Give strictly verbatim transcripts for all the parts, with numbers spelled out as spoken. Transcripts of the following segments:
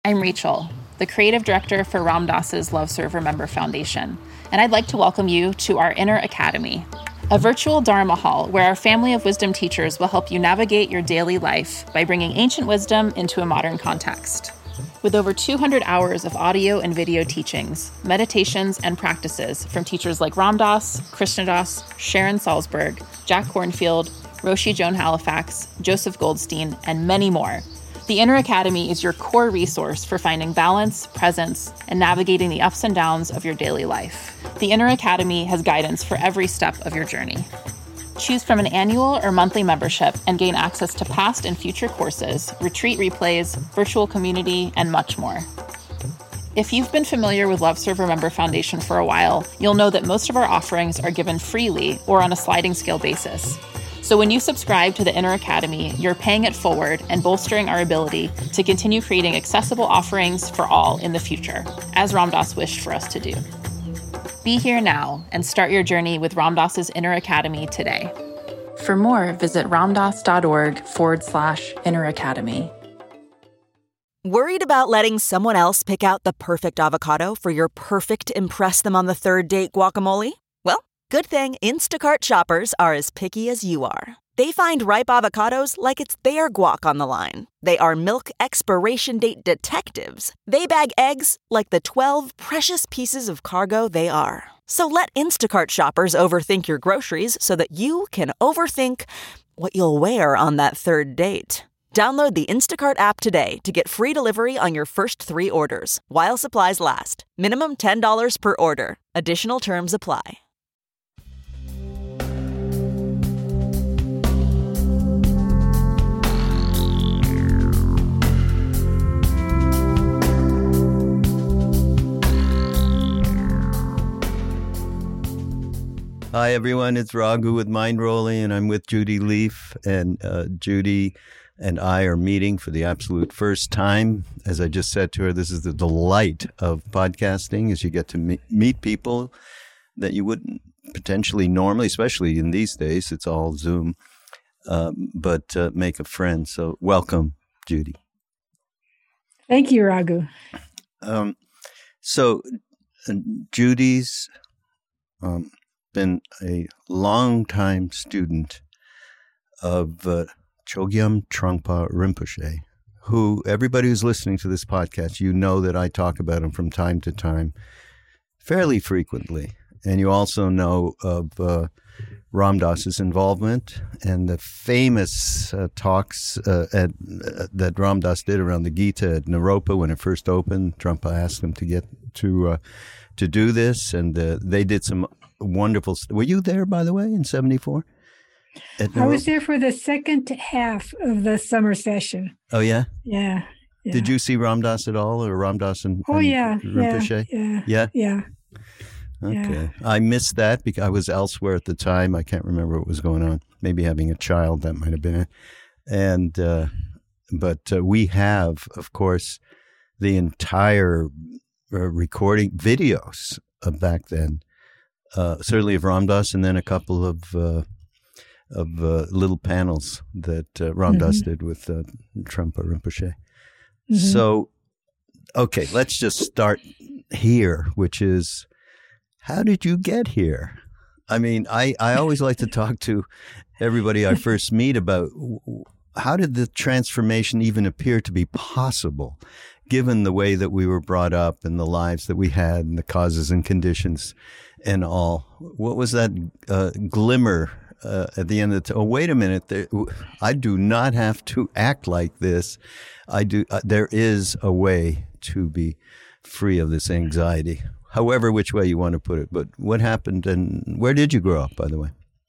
I'm Rachel, the creative director for Ram Dass's Love Serve Remember Foundation, and I'd like to welcome you to our Inner Academy, a virtual Dharma hall where our family of wisdom teachers will help you navigate your daily life by bringing ancient wisdom into a modern context. With over two hundred hours of audio and video teachings, meditations, and practices from teachers like Ram Dass, Krishna Das, Sharon Salzberg, Jack Kornfield, Roshi Joan Halifax, Joseph Goldstein, and many more, the Inner Academy is your core resource for finding balance, presence, and navigating the ups and downs of your daily life. The Inner Academy has guidance for every step of your journey. Choose from an annual or monthly membership and gain access to past and future courses, retreat replays, virtual community, and much more. If you've been familiar with Love Serve Remember Foundation for a while, you'll know that most of our offerings are given freely or on a sliding scale basis. So when you subscribe to the Inner Academy, you're paying it forward and bolstering our ability to continue creating accessible offerings for all in the future, as Ram Dass wished for us to do. Be here now and start your journey with Ram Dass's Inner Academy today. For more, visit ramdass.org forward slash Inner Academy. Worried about letting someone else pick out the perfect avocado for your perfect impress them on the third date guacamole? Well, good thing Instacart shoppers are as picky as you are. They find ripe avocados like it's their guac on the line. They are milk expiration date detectives. They bag eggs like the twelve precious pieces of cargo they are. So let Instacart shoppers overthink your groceries so that you can overthink what you'll wear on that third date. Download the Instacart app today to get free delivery on your first three orders, while supplies last. Minimum ten dollars per order. Additional terms apply. Hi, everyone. It's Raghu with Mindrolling, and I'm with Judy Leaf. And uh, Judy and I are meeting for the absolute first time. As I just said to her, this is the delight of podcasting, is you get to meet, meet people that you wouldn't potentially normally, especially in these days. It's all Zoom, um, but uh, make a friend. So welcome, Judy. Thank you, Raghu. Um, so uh, Judy's... Um, been a long-time student of uh, Chogyam Trungpa Rinpoche, who everybody who's listening to this podcast, you know that I talk about him from time to time fairly frequently. And you also know of uh, Ram Dass's involvement and the famous uh, talks uh, at, uh, that Ram Dass did around the Gita at Naropa when it first opened. Trungpa asked him to get to uh, to do this, and uh, they did some wonderful. Were you there, by the way, in seventy-four? I was there for the second half of the summer session. Oh, yeah? Yeah. yeah. Did you see Ram Dass at all, or Ram Dass and, oh, and yeah, Rinpoche? Yeah. Yeah? Yeah. Okay. Yeah. I missed that because I was elsewhere at the time. I can't remember what was going on. Maybe having a child, that might have been it. And, uh, but uh, we have, of course, the entire uh, recording videos of back then. Uh, certainly of Ram Dass, and then a couple of uh, of uh, little panels that uh, Ram Dass mm-hmm. did with uh, Trungpa Rinpoche. Mm-hmm. So, okay, let's just start here, which is, how did you get here? I mean, I, I always like to talk to everybody I first meet about how did the transformation even appear to be possible, given the way that we were brought up and the lives that we had and the causes and conditions and all. What was that uh, glimmer uh, at the end of the, t- oh, wait a minute, there, I do not have to act like this. I do. Uh, there is a way to be free of this anxiety, however, which way you want to put it. But what happened, and where did you grow up, by the way?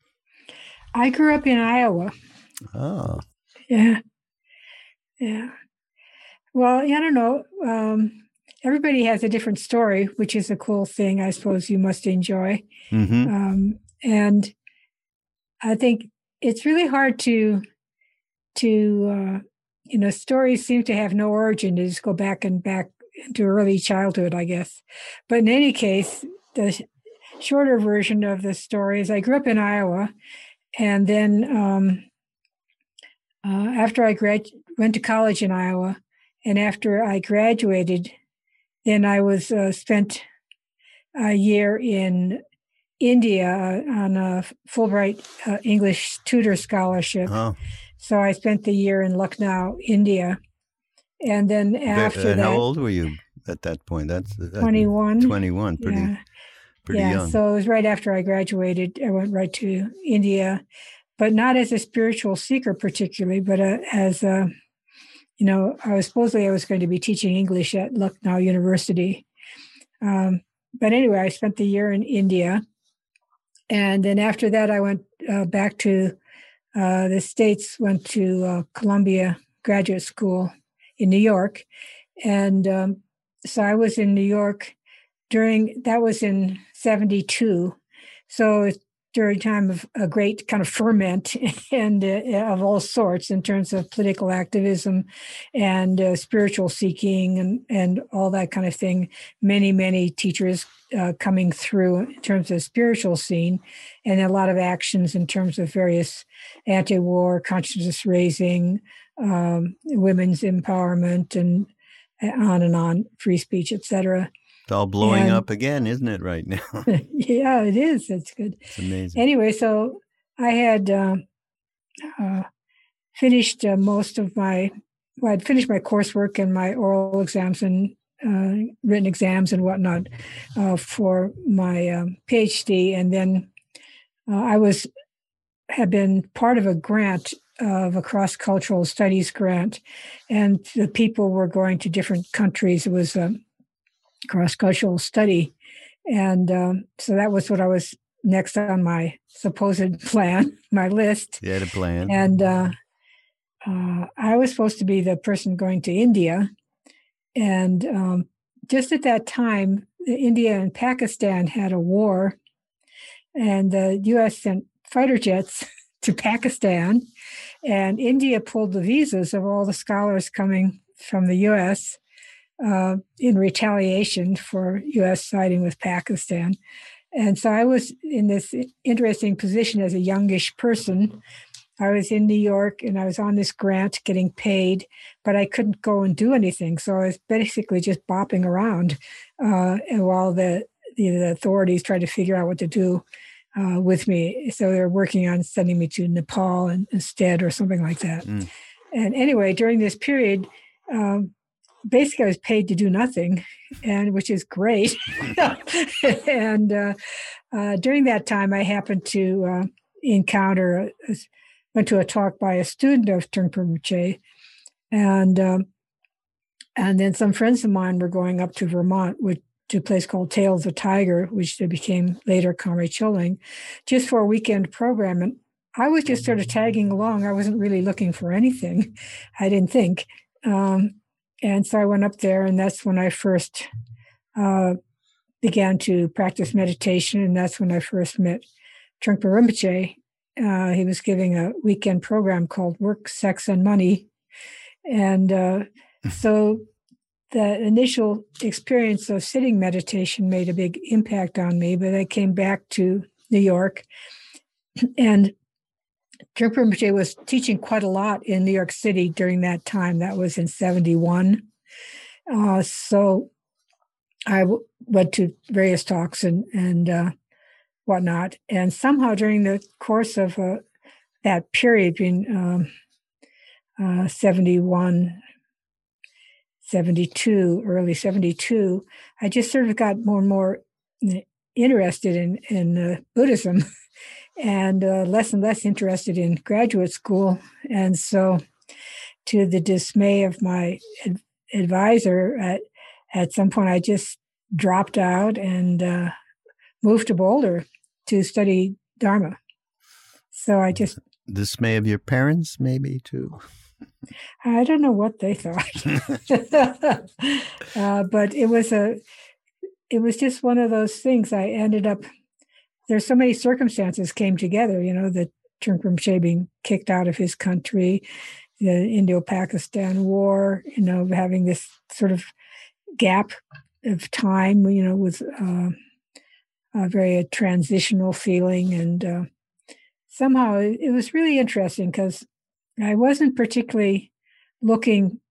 I grew up in Iowa. Oh. Yeah. Yeah. Well, I don't know. Um, everybody has a different story, which is a cool thing, I suppose you must enjoy. Mm-hmm. Um, and I think it's really hard to, to uh, you know, stories seem to have no origin. They just go back and back into early childhood, I guess. But in any case, the shorter version of the story is I grew up in Iowa, and then um, uh, after I grad- went to college in Iowa, And after I graduated, then I was uh, spent a year in India on a Fulbright uh, English tutor scholarship. Oh. So I spent the year in Lucknow, India. And then after and that... How old were you at that point? That's twenty-one. twenty-one, pretty, yeah. pretty yeah, young. So it was right after I graduated. I went right to India, but not as a spiritual seeker particularly, but uh, as a, you know, I was supposedly I was going to be teaching English at Lucknow University. Um, but anyway, I spent the year in India. And then after that, I went uh, back to uh, the States, went to uh, Columbia Graduate School in New York. And um, so I was in New York during, that was in seventy-two. So it's during a time of a great kind of ferment and uh, of all sorts in terms of political activism and uh, spiritual seeking and, and all that kind of thing. Many, many teachers uh, coming through in terms of spiritual scene, and a lot of actions in terms of various anti-war, consciousness raising, um, women's empowerment, and on and on, free speech, et cetera. It's all blowing and, up again, isn't it, right now? Yeah, it is. It's good. It's amazing. Anyway, so I had uh, uh, finished uh, most of my, well, I'd finished my coursework and my oral exams and uh, written exams and whatnot uh, for my um, PhD. And then uh, I was, had been part of a grant of a cross-cultural studies grant, and the people were going to different countries. It was a cross-cultural study. And um, so that was what I was next on my supposed plan, my list. You had a plan. And uh, uh, I was supposed to be the person going to India. And um, just at that time, India and Pakistan had a war, and the U S sent fighter jets to Pakistan, and India pulled the visas of all the scholars coming from the U S uh, in retaliation for U S siding with Pakistan. And so I was in this interesting position as a youngish person. I was in New York and I was on this grant getting paid, but I couldn't go and do anything. So I was basically just bopping around uh, and while the, the, the authorities tried to figure out what to do uh, with me. So they were working on sending me to Nepal in, instead or something like that. Mm. And anyway, during this period, um, basically I was paid to do nothing, and which is great. and uh, uh, during that time, I happened to uh, encounter, a, went to a talk by a student of Trungpa Rinpoche, and um, and then some friends of mine were going up to Vermont, which, to a place called Tail of the Tiger, which became later Kamre Choling, just for a weekend program. And I was just sort of tagging along. I wasn't really looking for anything, I didn't think. Um, and so I went up there, and that's when I first uh, began to practice meditation, and that's when I first met Trungpa Rinpoche. Uh, he was giving a weekend program called Work, Sex, and Money. And uh, so the initial experience of sitting meditation made a big impact on me, but I came back to New York, and Trungpa Rinpoche was teaching quite a lot in New York City during that time. That was in seventy-one. Uh, so I w- went to various talks and, and uh, whatnot. And somehow during the course of uh, that period, between um, uh, seventy-one, seventy-two, early seventy-two, I just sort of got more and more interested in, in uh, Buddhism. And uh, less and less interested in graduate school. And so, to the dismay of my ad- advisor, at, at some point I just dropped out and uh, moved to Boulder to study Dharma. So I just... Dismay of your parents, maybe, too? I don't know what they thought. uh, but it was a, it was just one of those things. I ended up... There's so many circumstances came together, you know, the Trungpa Rinpoche being kicked out of his country, the Indo-Pakistan war, you know, having this sort of gap of time, you know, with uh, a very transitional feeling. And uh, somehow it, it was really interesting because I wasn't particularly looking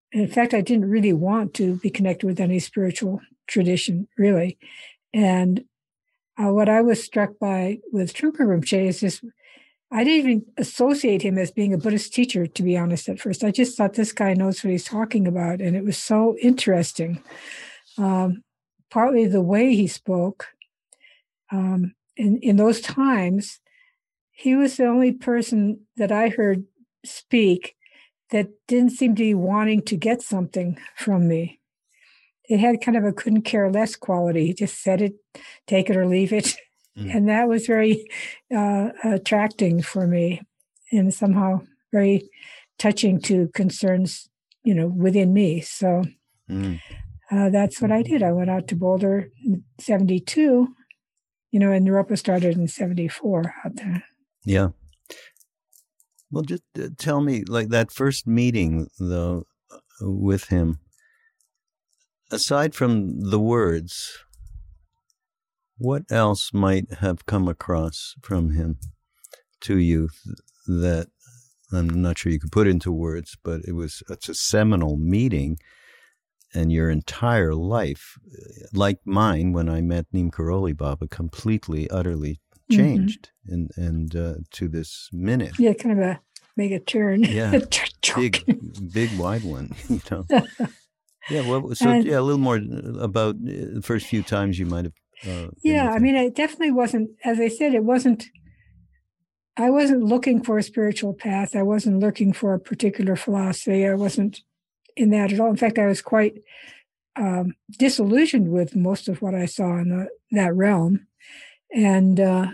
in fact, I didn't really want to be connected with any spiritual tradition, really. And uh, what I was struck by with Trungpa Rinpoche is just, I didn't even associate him as being a Buddhist teacher, to be honest, at first. I just thought this guy knows what he's talking about. And it was so interesting. Um, partly the way he spoke. Um, in, in those times, he was the only person that I heard speak that didn't seem to be wanting to get something from me. It had kind of a couldn't care less quality. He just said it, take it or leave it. Mm. And that was very uh, attracting for me and somehow very touching to concerns, you know, within me. So mm. uh, that's what I did. I went out to Boulder in seventy-two, you know, and Naropa started in seventy-four out there. Yeah. Well, just uh, tell me, like that first meeting, though, with him, aside from the words, what else might have come across from him to you that I'm not sure you could put into words, but it was it's a seminal meeting, and your entire life, like mine when I met Neem Karoli Baba, completely, utterly changed, mm-hmm. and and uh, to this minute. Yeah, kind of a make a turn. Yeah, big, big, wide one. You know. Yeah. Well, so and, yeah, a little more about the first few times you might have. Uh, yeah, I mean, it definitely wasn't. As I said, it wasn't. I wasn't looking for a spiritual path. I wasn't looking for a particular philosophy. I wasn't in that at all. In fact, I was quite um, disillusioned with most of what I saw in the, that realm. And uh,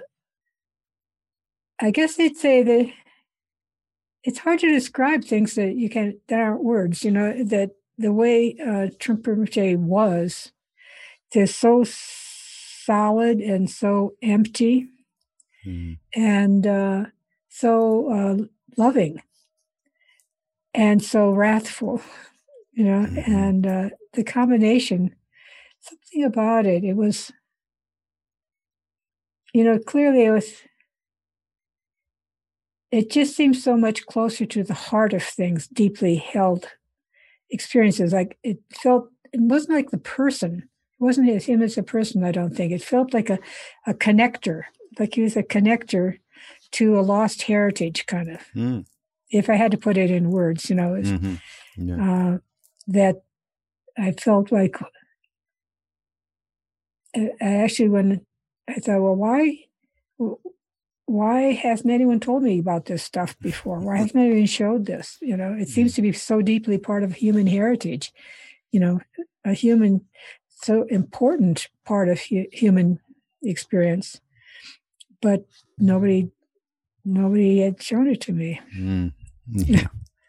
I guess they'd say that it's hard to describe things that you can that aren't words. You know, that the way uh, Trungpa Rinpoche was, they're so solid and so empty, mm. and uh, so uh, loving, and so wrathful. You know, mm-hmm. and uh, the combination, something about it, it was. You know, clearly it was, it just seems so much closer to the heart of things, deeply held experiences. Like it felt, it wasn't like the person. It wasn't him as a person, I don't think. It felt like a, a connector, like he was a connector to a lost heritage, kind of. Mm. If I had to put it in words, you know, it was, mm-hmm. yeah. uh, that I felt like, I actually, when I thought, well, why, why hasn't anyone told me about this stuff before? Why hasn't anyone showed this? You know, it seems to be so deeply part of human heritage, you know, a human, so important part of hu- human experience, but nobody, nobody had shown it to me. Mm. Yeah.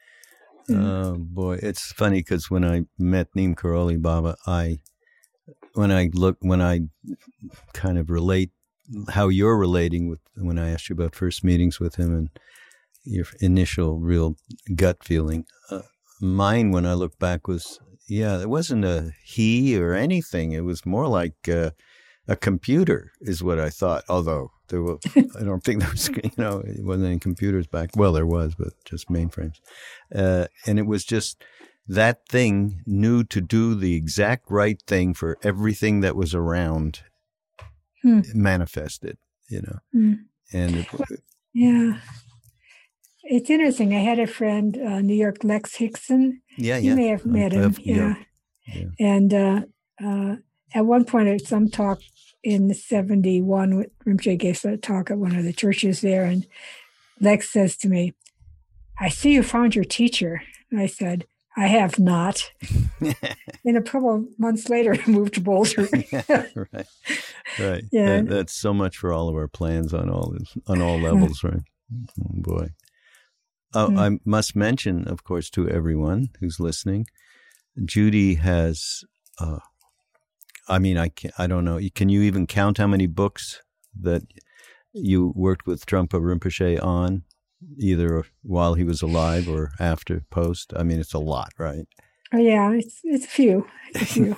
Oh boy, it's funny because when I met Neem Karoli Baba, I. When I look, when I kind of relate how you're relating with when I asked you about first meetings with him and your initial real gut feeling, uh, mine when I look back was, yeah, it wasn't a he or anything. It was more like uh, a computer is what I thought. Although there was, I don't think there was, you know, it wasn't any computers back. Well, there was, but just mainframes. Uh, and it was just, that thing knew to do the exact right thing for everything that was around, hmm. manifested, you know. Hmm. And it, yeah, it's interesting. I had a friend, uh, New York Lex Hickson. Yeah, you yeah. may have met him. Have, yeah. yeah, yeah. And uh, uh, at one point, at some talk in seventy-one, Rinpoche gave a talk at one of the churches there, and Lex says to me, "I see you found your teacher." And I said, I have not. And a couple of months later, I moved to Boulder. Yeah, right, right. Yeah, that, that's so much for all of our plans on all on all levels, right? Oh, boy. Oh, mm. I must mention, of course, to everyone who's listening, Judy has. Uh, I mean, I can I don't know. Can you even count how many books that you worked with Trungpa Rinpoche on? Either while he was alive or after, post. I mean, it's a lot, right? Oh, yeah, it's it's a few. It's a few.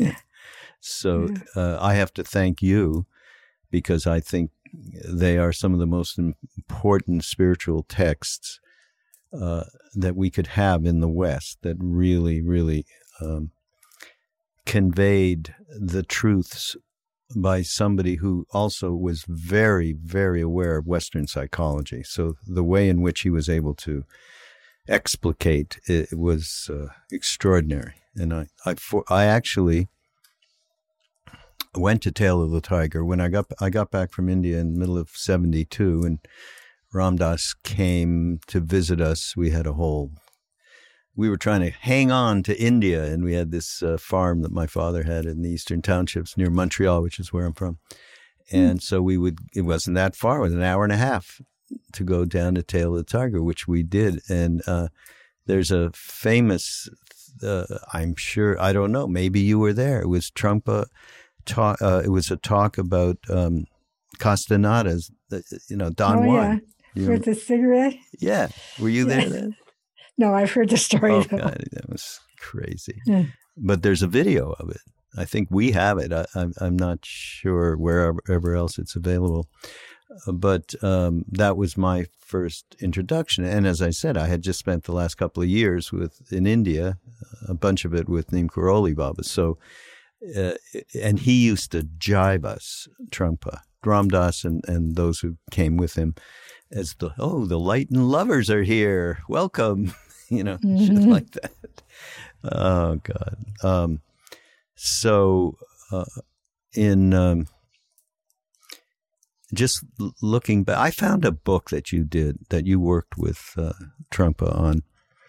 So uh, I have to thank you because I think they are some of the most important spiritual texts uh, that we could have in the West that really, really um, conveyed the truths by somebody who also was very, very aware of Western psychology. So the way in which he was able to explicate it was uh, extraordinary. And I, I, for, I actually went to Tail of the Tiger when I got I got back from India in the middle of seventy-two, and Ram Dass came to visit us. We had a whole, we were trying to hang on to India, and we had this uh, farm that my father had in the Eastern Townships near Montreal, which is where I'm from. And mm. so we would, it wasn't that far, it was an hour and a half to go down to Tail of the Tiger, which we did. And uh, there's a famous, uh, I'm sure, I don't know, maybe you were there. It was Trungpa, talk, uh, it was a talk about um, Castaneda's, you know, Don oh, Juan. Yeah. With the cigarette? Yeah. Were you there yeah. then? No, I've heard the story. Oh, though. God, that was crazy. Yeah. But there's a video of it. I think we have it. I, I'm, I'm not sure wherever else it's available. Uh, but um, that was my first introduction. And as I said, I had just spent the last couple of years with in India, a bunch of it with Neem Karoli Baba. So, uh, and he used to jibe us, Trungpa, Ram Dass, and, and those who came with him as the, oh, the light and lovers are here. Welcome. You know, mm-hmm. shit like that. Oh, God. Um, so uh, in um, just looking back, I found a book that you did, that you worked with uh, Trungpa on.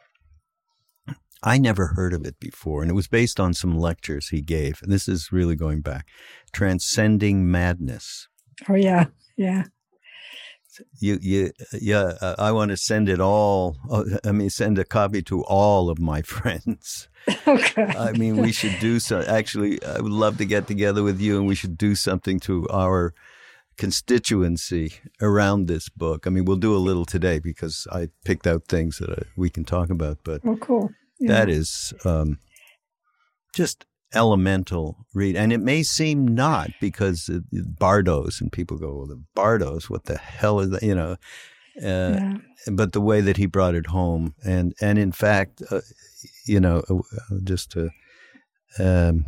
I never heard of it before, and it was based on some lectures he gave. And this is really going back. Transcending Madness. Oh, yeah. Yeah. You, you, yeah, uh, I want to send it all. Uh, I mean, send a copy to all of my friends. Okay. I mean, we should do so. Actually, I would love to get together with you, and we should do something to our constituency around this book. I mean, we'll do a little today because I picked out things that I, we can talk about. But oh, cool. Yeah. That is um, just elemental read. And it may seem not, because it, it, Bardos, and people go, well, the Bardos, what the hell is that? You know, uh, yeah. But the way that he brought it home. And, and in fact, uh, you know, uh, just to, um,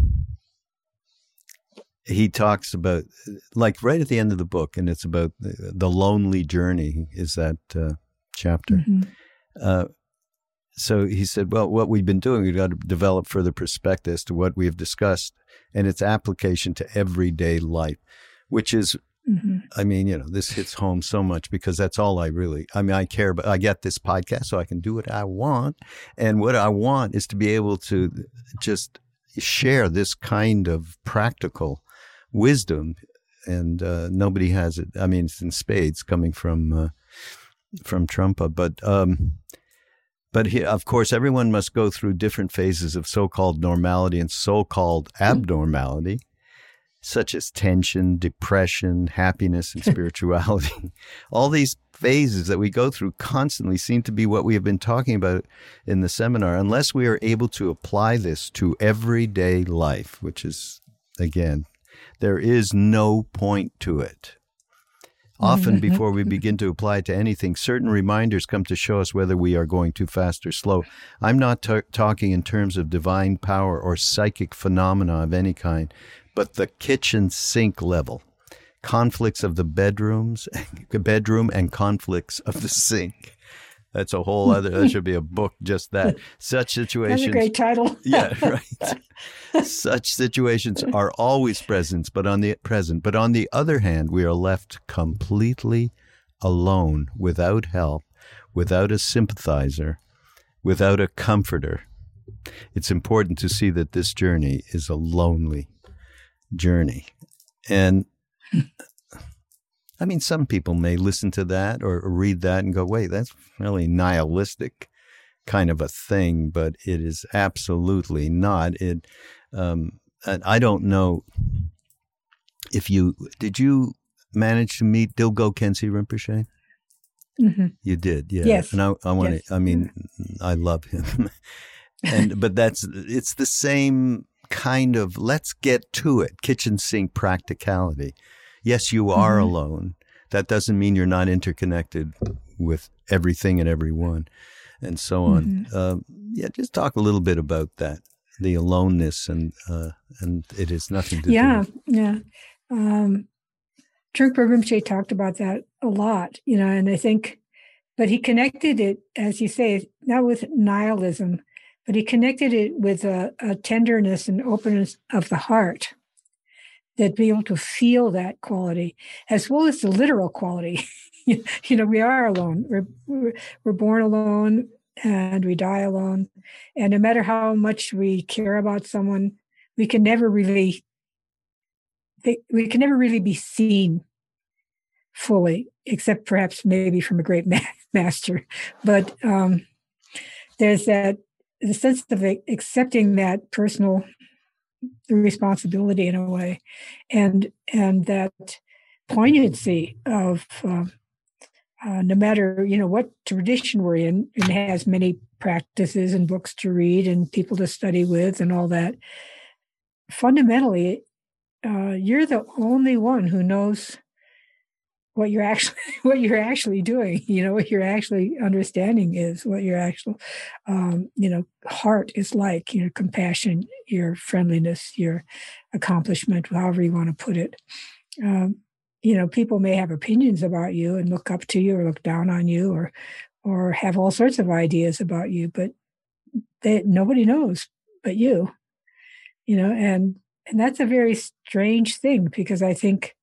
he talks about, like right at the end of the book, and it's about the, the lonely journey is that uh, chapter. Mm-hmm. Uh, So he said, well, what we've been doing, we've got to develop further perspective as to what we have discussed and its application to everyday life, which is, mm-hmm. I mean, you know, this hits home so much because that's all I really, I mean, I care about. I get this podcast so I can do what I want. And what I want is to be able to just share this kind of practical wisdom. And uh, nobody has it. I mean, it's in spades coming from, uh, from Trungpa, but, um, But he, of course, everyone must go through different phases of so-called normality and so-called abnormality, such as tension, depression, happiness, and spirituality. All these phases that we go through constantly seem to be what we have been talking about in the seminar, unless we are able to apply this to everyday life, which is, again, there is no point to it. Often before we begin to apply it to anything, certain reminders come to show us whether we are going too fast or slow. I'm not t- talking in terms of divine power or psychic phenomena of any kind, but the kitchen sink level. Conflicts of the bedrooms, bedroom and conflicts of the sink. That's a whole other, that should be a book, just that. Such situations. That's a great title. Yeah, right. Such situations are always present, but on the present. But on the other hand, we are left completely alone, without help, without a sympathizer, without a comforter. It's important to see that this journey is a lonely journey. And I mean, some people may listen to that or read that and go, wait, that's really nihilistic kind of a thing, but it is absolutely not. It, um, I don't know if you, did you manage to meet Dilgo Khyentse Rinpoche? Mm-hmm. You did, yeah. Yes. And I, I want yes. to, I mean, I love him. and, but that's, it's the same kind of, let's get to it, kitchen sink practicality. Yes, you are mm-hmm. alone. That doesn't mean you're not interconnected with everything and everyone. and so on. Mm-hmm. Uh, yeah, just talk a little bit about that, the aloneness, and uh, and it has nothing to yeah, do. Yeah, yeah. Um, Trungpa Rinpoche talked about that a lot, you know, and I think, but he connected it, as you say, not with nihilism, but he connected it with a, a tenderness and openness of the heart, that be able to feel that quality, as well as the literal quality. You know, we are alone. We're, we're we're born alone, and we die alone. And no matter how much we care about someone, we can never really They, we can never really be seen fully, except perhaps maybe from a great ma- master. But um, there's that the sense of accepting that personal responsibility in a way, and and that poignancy of uh, uh, no matter you know what tradition we're in, and has many practices and books to read and people to study with and all that. Fundamentally, Uh, you're the only one who knows what you're actually what you're actually doing. You know what your actually understanding is, what your actual um, you know heart is like. Your compassion, your friendliness, your accomplishment, however you want to put it. Um, you know, people may have opinions about you and look up to you or look down on you, or or have all sorts of ideas about you, but they, nobody knows but you. You know, and. And that's a very strange thing, because I think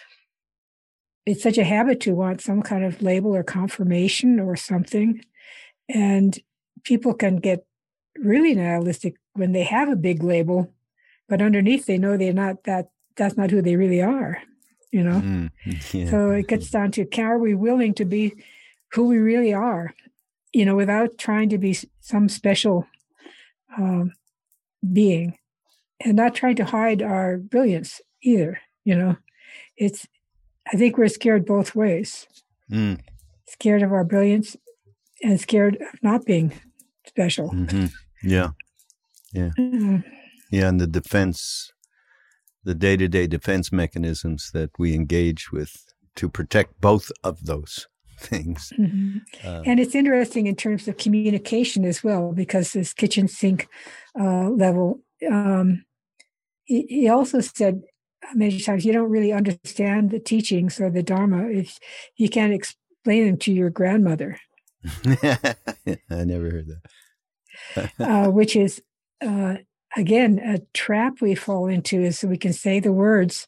it's such a habit to want some kind of label or confirmation or something. And people can get really nihilistic when they have a big label, but underneath they know they're not that, that's not who they really are, you know? Mm, yeah. So it gets down to, are we willing to be who we really are, you know, without trying to be some special um, being? And not trying to hide our brilliance either, you know. It's, I think we're scared both ways. Mm. Scared of our brilliance and scared of not being special. Mm-hmm. Yeah, yeah. Mm-hmm. Yeah, and the defense, the day-to-day defense mechanisms that we engage with to protect both of those things. Mm-hmm. Uh, and it's interesting in terms of communication as well, because this kitchen sink uh, level, um, he also said many times, you don't really understand the teachings or the Dharma if you can't explain them to your grandmother. I never heard that. uh, which is, uh, again, a trap we fall into, is so we can say the words,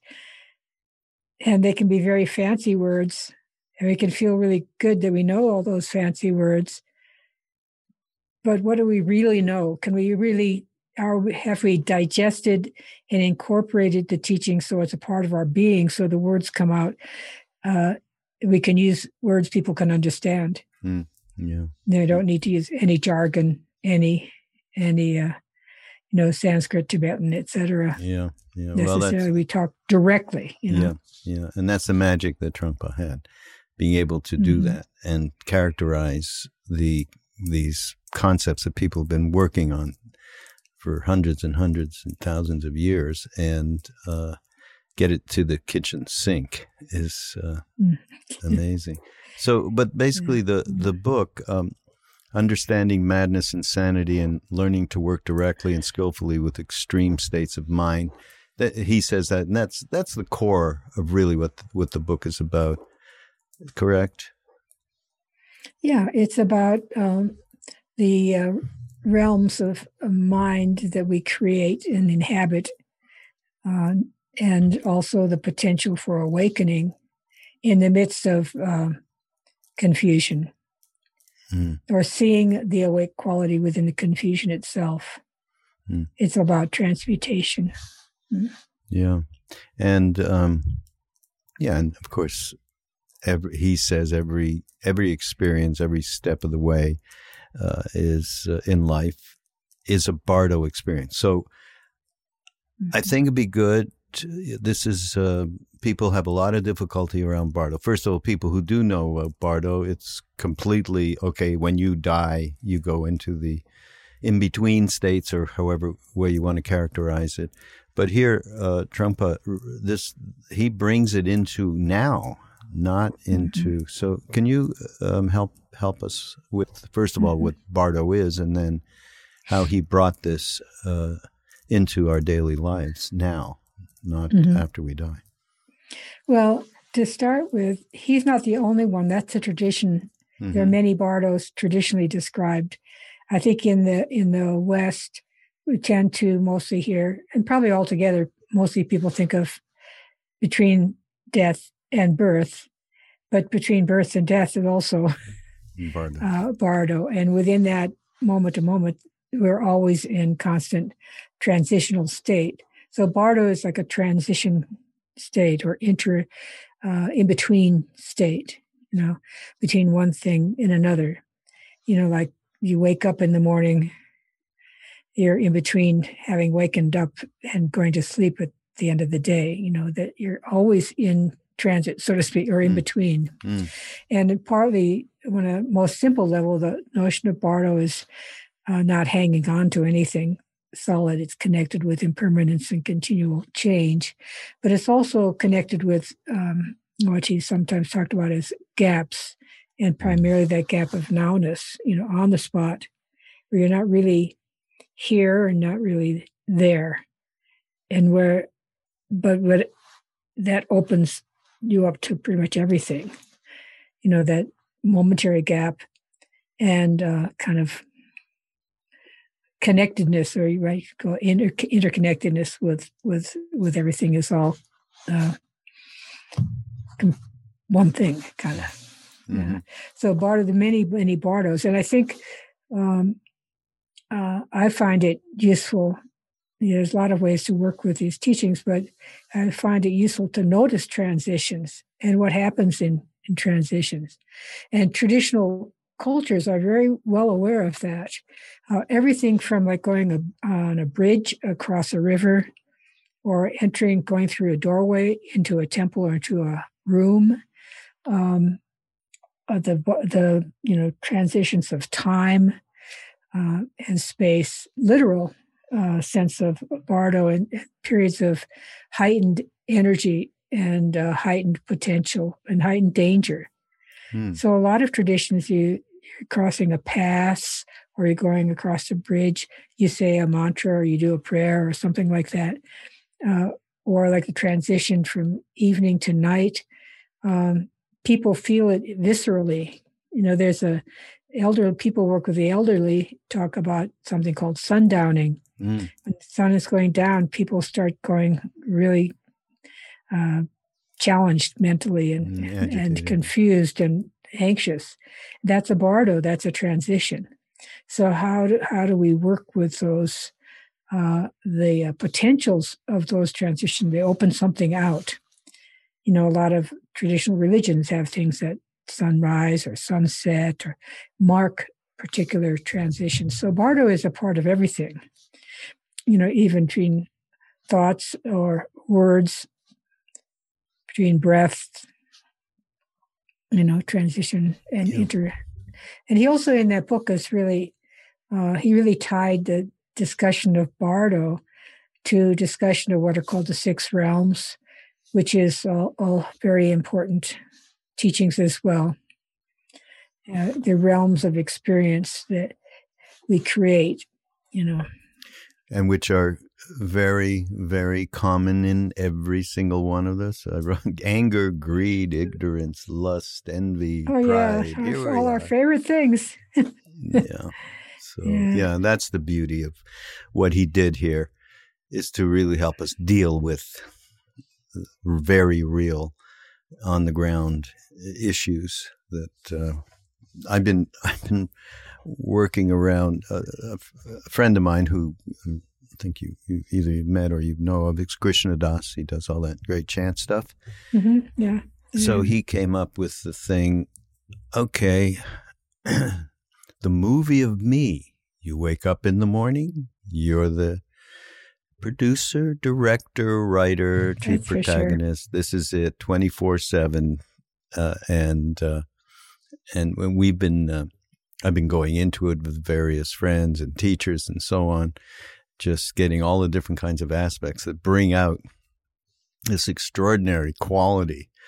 and they can be very fancy words, and we can feel really good that we know all those fancy words. But what do we really know? Can we really... Are, have we digested and incorporated the teaching so it's a part of our being, so the words come out? Uh, we can use words people can understand. Mm, yeah. They don't need to use any jargon, any, any, uh, you know, Sanskrit, Tibetan, et cetera. Yeah, yeah. Necessarily, well, that's, we talk directly. You know? Yeah, yeah, and that's the magic that Trungpa had, being able to do Mm-hmm. that and characterize the these concepts that people have been working on for hundreds and hundreds and thousands of years, and uh, get it to the kitchen sink is uh, amazing. So, but basically the, the book, um, Understanding Madness, Insanity, and Learning to Work Directly and Skillfully with Extreme States of Mind, that he says that, and that's that's the core of really what the, what the book is about, correct? Yeah, it's about um, the... Uh, realms of, of mind that we create and inhabit, uh, and also the potential for awakening in the midst of uh, confusion, mm. or seeing the awake quality within the confusion itself. Mm. It's about transmutation. Mm. Yeah. And, um, yeah, and of course, every, he says every every experience, every step of the way, Uh, is uh, in life is a Bardo experience. So mm-hmm. I think it'd be good. To, this is uh, people have a lot of difficulty around Bardo. First of all, people who do know uh, Bardo, it's completely okay. When you die, you go into the in between states, or however way you want to characterize it. But here, uh, Trungpa, this he brings it into now. not into. Mm-hmm. So can you um, help help us with, first of all, what Bardo is, and then how he brought this uh, into our daily lives now, not mm-hmm. after we die? Well, to start with, he's not the only one. That's a tradition. Mm-hmm. There are many Bardos traditionally described. I think in the in the West, we tend to mostly hear, and probably altogether, mostly people think of between death and birth, but between birth and death is also Bardo. Uh, Bardo. And within that moment to moment, we're always in constant transitional state. So Bardo is like a transition state or inter, uh, in between state, you know, between one thing and another. You know, like you wake up in the morning, you're in between having wakened up and going to sleep at the end of the day, you know, that you're always in transit, so to speak, or in mm. between. Mm. And partly, on a most simple level, the notion of Bardo is uh, not hanging on to anything solid. It's connected with impermanence and continual change, but it's also connected with um, what he sometimes talked about as gaps, and primarily that gap of nowness, you know, on the spot, where you're not really here and not really there. And where, but what that opens you up to pretty much everything, you know, that momentary gap and uh, kind of connectedness, or right, go inter- interconnectedness with with with everything is all uh, one thing, kind of. Mm-hmm. Yeah. So Bardo, the many many Bardos, and I think um, uh, I find it useful. You know, there's a lot of ways to work with these teachings, but I find it useful to notice transitions and what happens in, in transitions. And traditional cultures are very well aware of that. Uh, everything from like going a, on a bridge across a river, or entering, going through a doorway into a temple or into a room, um, uh, the the you know transitions of time uh, and space, literal. Uh, sense of Bardo, and periods of heightened energy and uh, heightened potential and heightened danger. Hmm. So a lot of traditions, you, you're crossing a pass or you're going across a bridge, you say a mantra or you do a prayer or something like that. Uh, or like the transition from evening to night. Um, people feel it viscerally. You know, there's a elder, people work with the elderly, talk about something called sundowning. Mm. When the sun is going down, people start going really uh, challenged mentally and, mm, and confused and anxious. That's a Bardo. That's a transition. So how do, how do we work with those, uh, the uh, potentials of those transitions? They open something out. You know, a lot of traditional religions have things that sunrise or sunset or mark particular transitions. So Bardo is a part of everything. You know, even between thoughts or words, between breaths, you know, transition and yeah. inter. And he also, in that book, is really, uh, he really tied the discussion of Bardo to discussion of what are called the six realms, which is all, all very important teachings as well. Uh, the realms of experience that we create, you know. And which are very, very common in every single one of us. I wrote anger, greed, ignorance, lust, envy, oh, pride. Yeah, Here all our favorite things. yeah. So, yeah. yeah, that's the beauty of what he did here, is to really help us deal with very real, on-the-ground issues that uh, I've been I've been working around. Uh, a, a friend of mine who I think you, you either you've met or you know of, is Krishna Das. He does all that great chant stuff. Mm-hmm. Yeah. So he came up with the thing, okay, the movie of me. You wake up in the morning, you're the producer, director, writer, chief protagonist. Sure. This is it, twenty-four seven. Uh, and uh, and when we've been, uh, I've been going into it with various friends and teachers and so on, just getting all the different kinds of aspects that bring out this extraordinary quality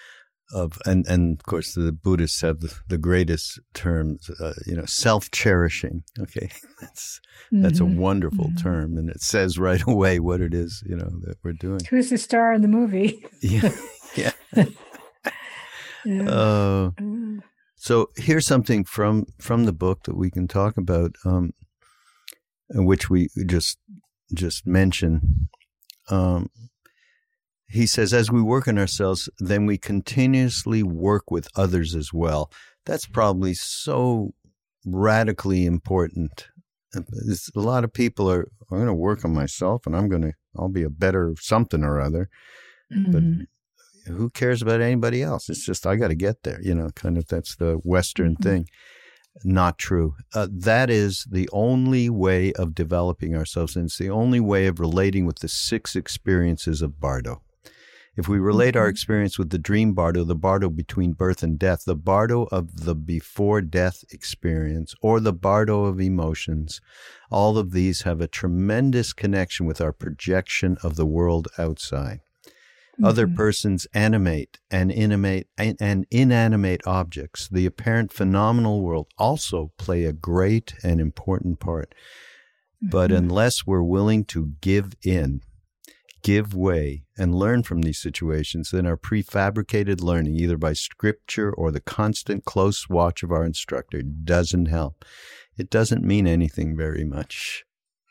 of and, and of course the Buddhists have the, the greatest terms, uh, you know, self-cherishing. Okay, that's that's mm-hmm. a wonderful mm-hmm. term, and it says right away what it is, you know, that we're doing. Who's the star in the movie? yeah, yeah. yeah. Uh, mm. So here's something from from the book that we can talk about, um, which we just just mentioned. Um, He says, as we work on ourselves, then we continuously work with others as well. That's probably so radically important. It's, a lot of people are, I'm going to work on myself and I'm going to, I'll be a better something or other. Mm-hmm. But who cares about anybody else? It's just, I got to get there, you know, kind of, that's the Western mm-hmm. thing. Not true. Uh, that is the only way of developing ourselves. And it's the only way of relating with the six experiences of Bardo. If we relate our experience with the dream bardo, the bardo between birth and death, the bardo of the before-death experience, or the bardo of emotions, all of these have a tremendous connection with our projection of the world outside. Mm-hmm. Other persons animate and inanimate and inanimate objects. The apparent phenomenal world also play a great and important part. Mm-hmm. But unless we're willing to give in, give way, and learn from these situations, then our prefabricated learning, either by scripture or the constant close watch of our instructor, doesn't help. It doesn't mean anything very much.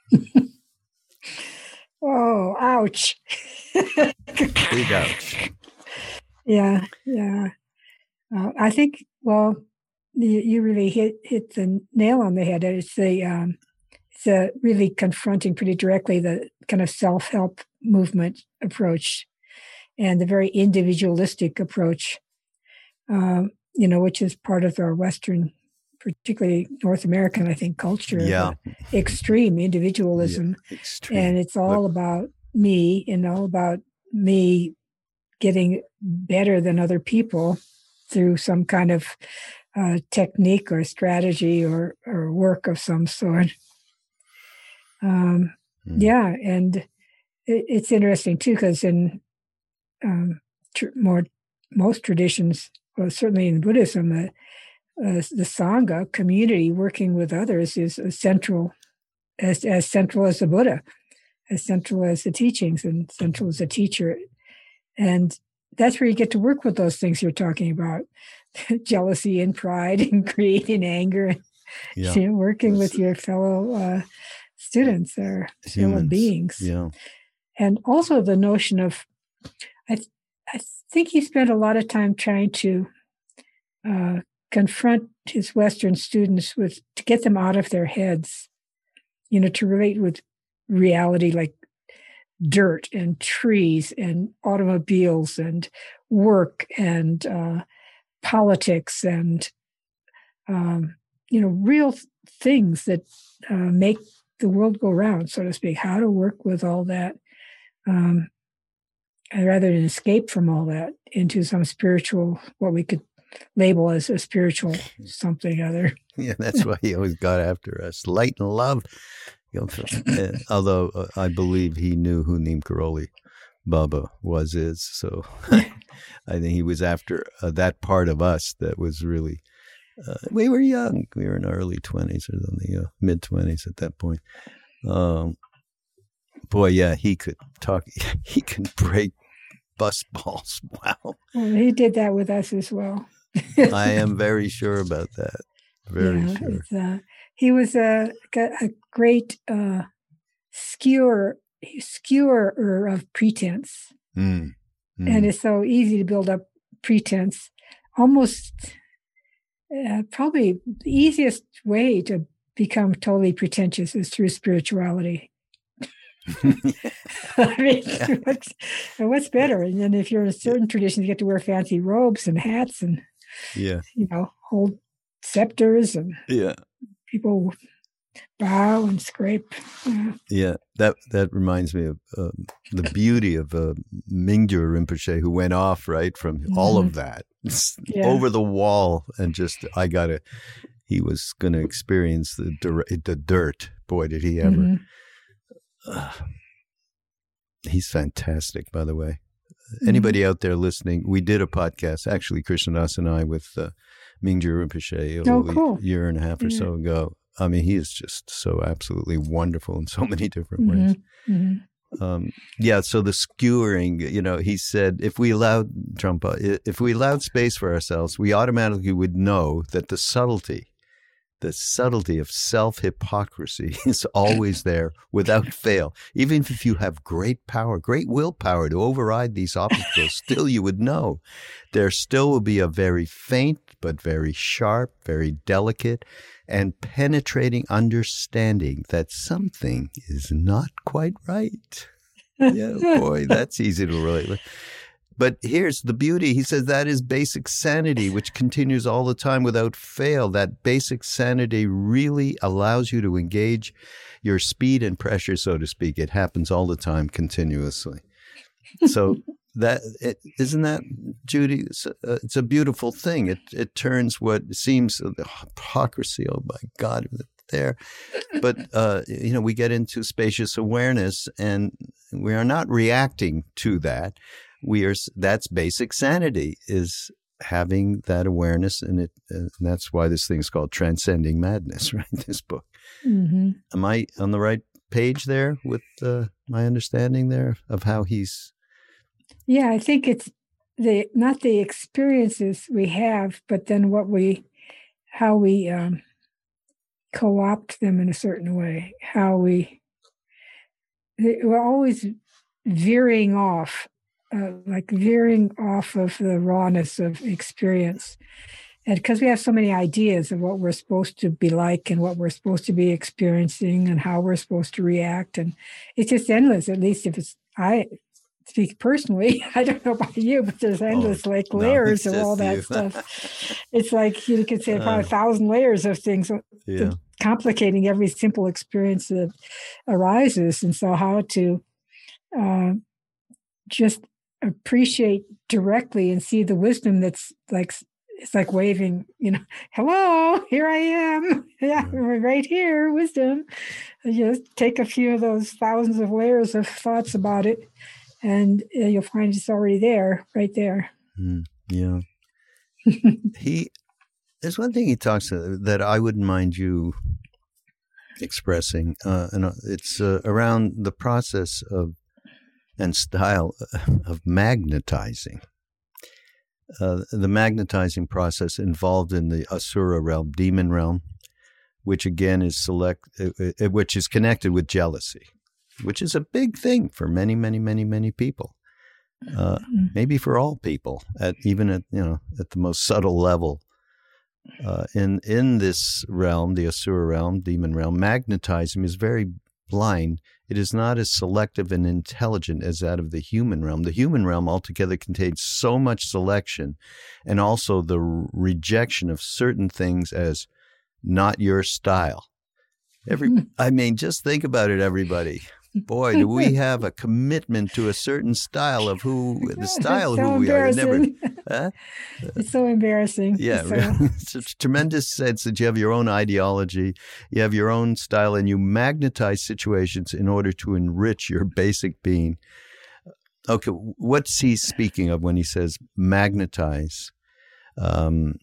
Oh, ouch. Big ouch. Yeah, yeah. Uh, I think, well, you, you really hit hit the nail on the head. It's the um, it's a really confronting pretty directly the kind of self-help movement approach and the very individualistic approach, um, you know, which is part of our Western, particularly North American, I think, culture. Yeah. Extreme individualism. Yeah, extreme. And it's all Look. about me and all about me getting better than other people through some kind of uh, technique or strategy or, or work of some sort. Um, mm. Yeah, and it, it's interesting too, because in um, tr- more most traditions, well, certainly in Buddhism, the uh, the Sangha community working with others is as central as as central as the Buddha, as central as the teachings, and central as a teacher, and that's where you get to work with those things you're talking about: jealousy and pride and greed and anger. Yeah. You know, working with your fellow uh, students or fellow beings. Yeah. And also the notion of, I th- I think he spent a lot of time trying to uh, confront his Western students with, to get them out of their heads, you know, to relate with reality like dirt and trees and automobiles and work and uh, politics and, um, you know, real th- things that uh, make the world go round, so to speak, how to work with all that. Um, rather than escape from all that into some spiritual, what we could label as a spiritual something other. Yeah, that's why he always got after us. Light and love. You know, although uh, I believe he knew who Neem Karoli Baba was, is. So I think he was after uh, that part of us that was really, uh, we were young. We were in our early twenties or something, uh, mid-twenties at that point. Um, boy, yeah, he could talk. He can break bus balls. Wow. Well, he did that with us as well. I am very sure about that. Very yeah, sure. Uh, he was a, a great uh, skewer, skewerer of pretense. Mm, mm. And it's so easy to build up pretense. Almost uh, probably the easiest way to become totally pretentious is through spirituality. I mean, what's, what's better? And then if you're in certain traditions, you get to wear fancy robes and hats and, yeah, you know, hold scepters and yeah, people bow and scrape. Yeah, yeah that that reminds me of uh, the beauty of uh, Mingyur Rinpoche, who went off right from mm-hmm. all of that yeah. over the wall and just I gotta. He was going to experience the the dirt. Boy, did he ever! Mm-hmm. Uh, he's fantastic, by the way. anybody mm-hmm. out there listening, we did a podcast, actually, Krishnadas and I, with uh, Mingyur Rinpoche oh, cool. a year and a half or yeah. so ago. I mean, he is just so absolutely wonderful in so many different mm-hmm. ways. Mm-hmm. Um, yeah, so the skewering, you know, he said, if we allowed, Trungpa, if we allowed space for ourselves, we automatically would know that the subtlety, the subtlety of self-hypocrisy is always there without fail. Even if you have great power, great willpower to override these obstacles, still you would know. There still will be a very faint but very sharp, very delicate, and penetrating understanding that something is not quite right. Yeah, boy, that's easy to relate with. But here's the beauty. He says that is basic sanity, which continues all the time without fail. That basic sanity really allows you to engage your speed and pressure, so to speak. It happens all the time, continuously. So that it, isn't that, Judy? It's a, it's a beautiful thing. It it turns what seems the hypocrisy. Oh my God, there. But uh, you know, we get into spacious awareness, and we are not reacting to that. We are. That's basic sanity, is having that awareness, and it. Uh, and that's why this thing is called Transcending Madness, right? This book. Mm-hmm. Am I on the right page there with uh, my understanding there of how he's? Yeah, I think it's the not the experiences we have, but then what we, how we um, co-opt them in a certain way. How we. We're always veering off. Uh, like veering off of the rawness of experience. And because we have so many ideas of what we're supposed to be like and what we're supposed to be experiencing and how we're supposed to react. And it's just endless, at least if it's, I speak personally, I don't know about you, but there's endless oh, like layers no, of all that stuff. It's like, you could say probably uh, a thousand layers of things, yeah. complicating every simple experience that arises. And so how to uh, just appreciate directly and see the wisdom that's like, it's like waving, you know, hello, here I am. Yeah, we're right here, wisdom. You just take a few of those thousands of layers of thoughts about it, and you'll find it's already there, right there. Mm, yeah. he, there's one thing he talks uh, that I wouldn't mind you expressing, uh, and it's uh, around the process of and style of magnetizing. Uh, the magnetizing process involved in the Asura realm, demon realm, which again is select, uh, which is connected with jealousy, which is a big thing for many, many, many, many people. Uh, maybe for all people, at even at you know at the most subtle level. Uh, in in this realm, the Asura realm, demon realm, magnetizing is very blind. It is not as selective and intelligent as that of the human realm. The human realm altogether contains so much selection, and also the r- rejection of certain things as not your style. Every, I mean, just think about it, everybody. Boy, do we have a commitment to a certain style of who, the style so of who we are. Never, huh? It's so embarrassing. Yeah, so. Really. It's a tremendous sense that you have your own ideology, you have your own style, and you magnetize situations in order to enrich your basic being. Okay, what's he speaking of when he says magnetize um,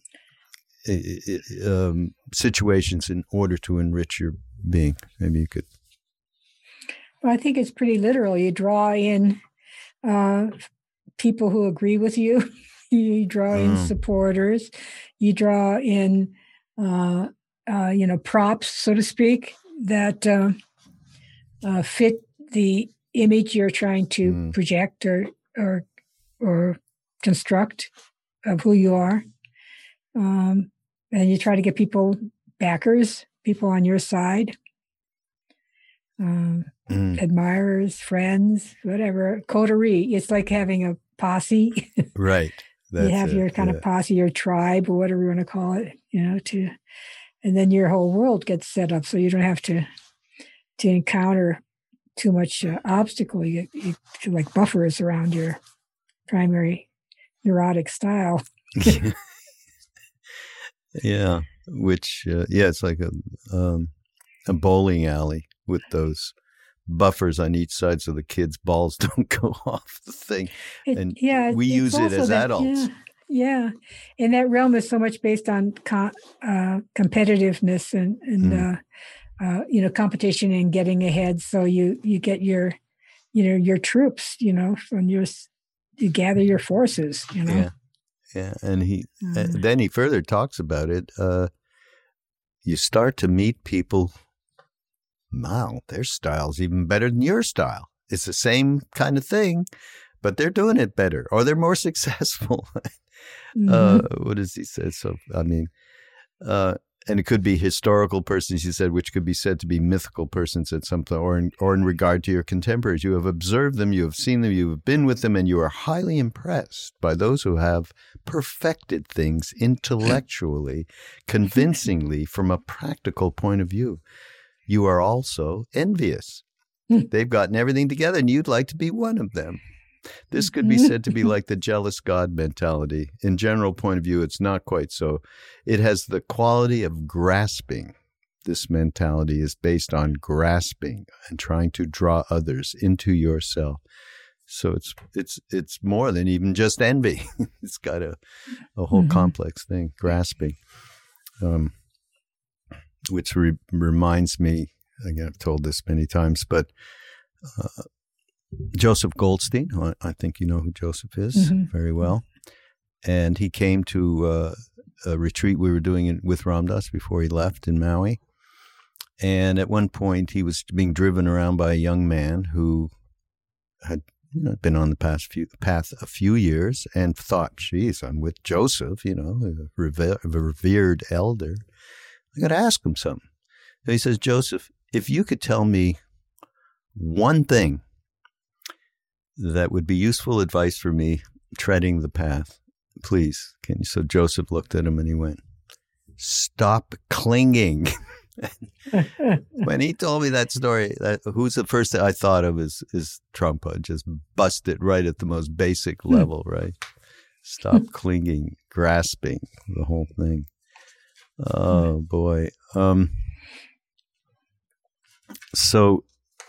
um, situations in order to enrich your being? Maybe you could. Well, I think it's pretty literal. You draw in uh, people who agree with you. You draw in mm. supporters. You draw in, uh, uh, you know, props, so to speak, that uh, uh, fit the image you're trying to mm. project or or or construct of who you are. Um, and you try to get people, backers, people on your side. Um, mm. Admirers, friends, whatever, coterie. It's like having a posse. Right. That's you have it. Your kind yeah. of posse, your tribe, or whatever you want to call it, you know, to, and then your whole world gets set up so you don't have to to encounter too much uh, obstacle. You, you feel like buffers around your primary neurotic style. Yeah, which, uh, yeah, it's like a um, a bowling alley with those buffers on each side so the kids' balls don't go off the thing. It, and yeah, we use it as that, adults. Yeah, yeah. And that realm is so much based on co- uh, competitiveness and, and mm. uh, uh, you know, competition and getting ahead. So you, you get your, you know, your troops, you know, from your, you gather your forces, you know. Yeah. Yeah. And he, mm. uh, then he further talks about it. Uh, you start to meet people. Wow, their style's even better than your style. It's the same kind of thing, but they're doing it better or they're more successful. mm-hmm. uh, what does he say? So, I mean, uh, and it could be historical persons, he said, which could be said to be mythical persons at some point, or in, or in regard to your contemporaries. You have observed them, you have seen them, you have been with them, and you are highly impressed by those who have perfected things intellectually, convincingly, from a practical point of view. You are also envious. They've gotten everything together, and you'd like to be one of them. This could be said to be like the jealous God mentality. In general point of view, it's not quite so. It has the quality of grasping. This mentality is based on grasping and trying to draw others into yourself. So it's it's it's more than even just envy. It's got a, a whole mm-hmm. complex thing, grasping. Um, which re- reminds me, again, I've told this many times, but uh, Joseph Goldstein, I think you know who Joseph is mm-hmm. very well. And he came to uh, a retreat we were doing in, with Ram Dass before he left in Maui. And at one point he was being driven around by a young man who had you know, been on the past few, path a few years and thought, geez, I'm with Joseph, you know, a, rever- a revered elder. I got to ask him something. So he says, Joseph, if you could tell me one thing that would be useful advice for me treading the path, please, can you? So Joseph looked at him and he went, stop clinging. When he told me that story, that, who's the first thing I thought of is, is Trump. I just bust it right at the most basic level, right? Stop clinging, grasping, the whole thing. Oh, boy. Um, so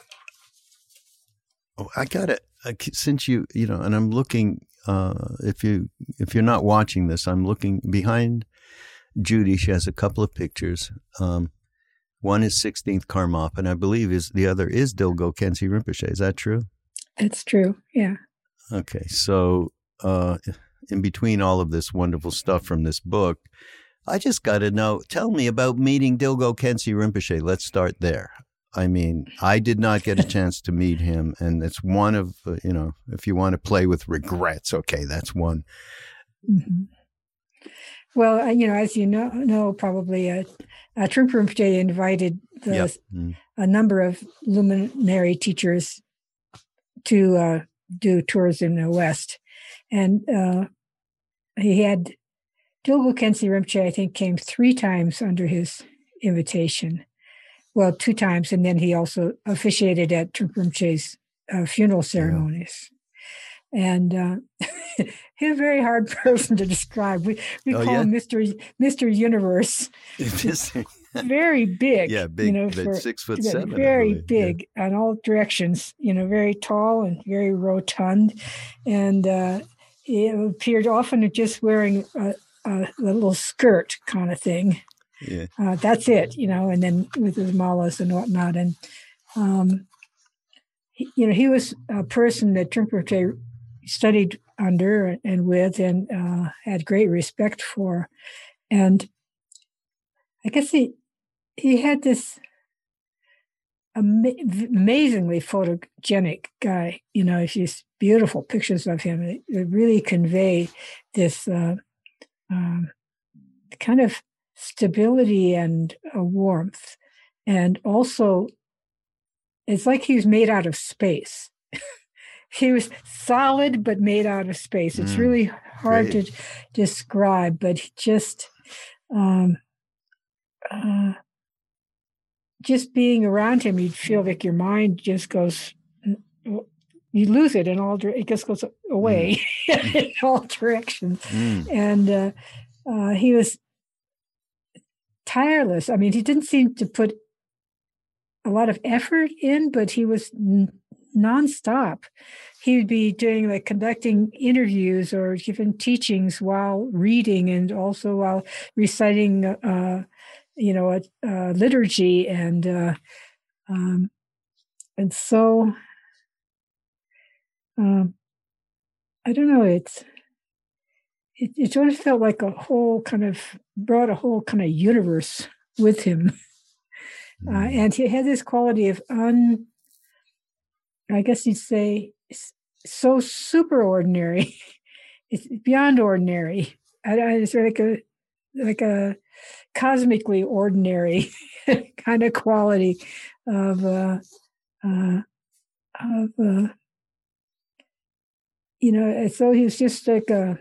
oh, I got to, since you, you know, and I'm looking, uh, if you, if you're not watching this, I'm looking behind Judy. She has a couple of pictures. Um, one is sixteenth Karmapa, and I believe is the other is Dilgo Khyentse Rinpoche. Is that true? That's true. Yeah. Okay. So, uh, in between all of this wonderful stuff from this book, I just got to know, tell me about meeting Dilgo Khyentse Rinpoche. Let's start there. I mean, I did not get a chance to meet him, and it's one of, uh, you know, if you want to play with regrets, okay, that's one. Mm-hmm. Well, uh, you know, as you know, know probably, uh, uh, Trungpa Rinpoche invited the, yep. mm. a number of luminary teachers to uh, do tours in the West. And uh, he had Dilgo Khyentse Rinpoche, I think, came three times under his invitation. Well, two times, and then he also officiated at Trungpa Rinpoche's uh, funeral ceremonies. Yeah. And uh, he's a very hard person to describe. We we oh, call yeah? him Mister Mister Universe. Very big. Yeah, big. You know, for, six foot seven. Very big yeah. on all directions. You know, very tall and very rotund, and uh, he appeared often just wearing a, a little skirt kind of thing. Yeah, uh, that's it, you know, and then with his malas and whatnot. And, um, he, you know, he was a person that Trungpa Rinpoche studied under and with and uh, had great respect for. And I guess he he had this ama- amazingly photogenic guy, you know, just beautiful pictures of him that really convey this uh, um, kind of stability and a warmth. And also, it's like he was made out of space. He was solid, but made out of space. It's mm, really hard great. to describe, but just, um, uh, just being around him, you'd feel like your mind just goes, you lose it in all, it just goes away mm. in all directions. Mm. And uh, uh, he was tireless. I mean, he didn't seem to put a lot of effort in, but he was n- nonstop. He would be doing like conducting interviews or giving teachings while reading and also while reciting, uh, you know, a, a liturgy and uh, um, and so um, I don't know. It's it, it sort of felt like a whole kind of brought a whole kind of universe with him, mm. uh, and he had this quality of un. I guess you'd say so super ordinary. It's beyond ordinary. I, I, it's like a like a cosmically ordinary kind of quality of uh, uh, of uh, you know. As though he was just like a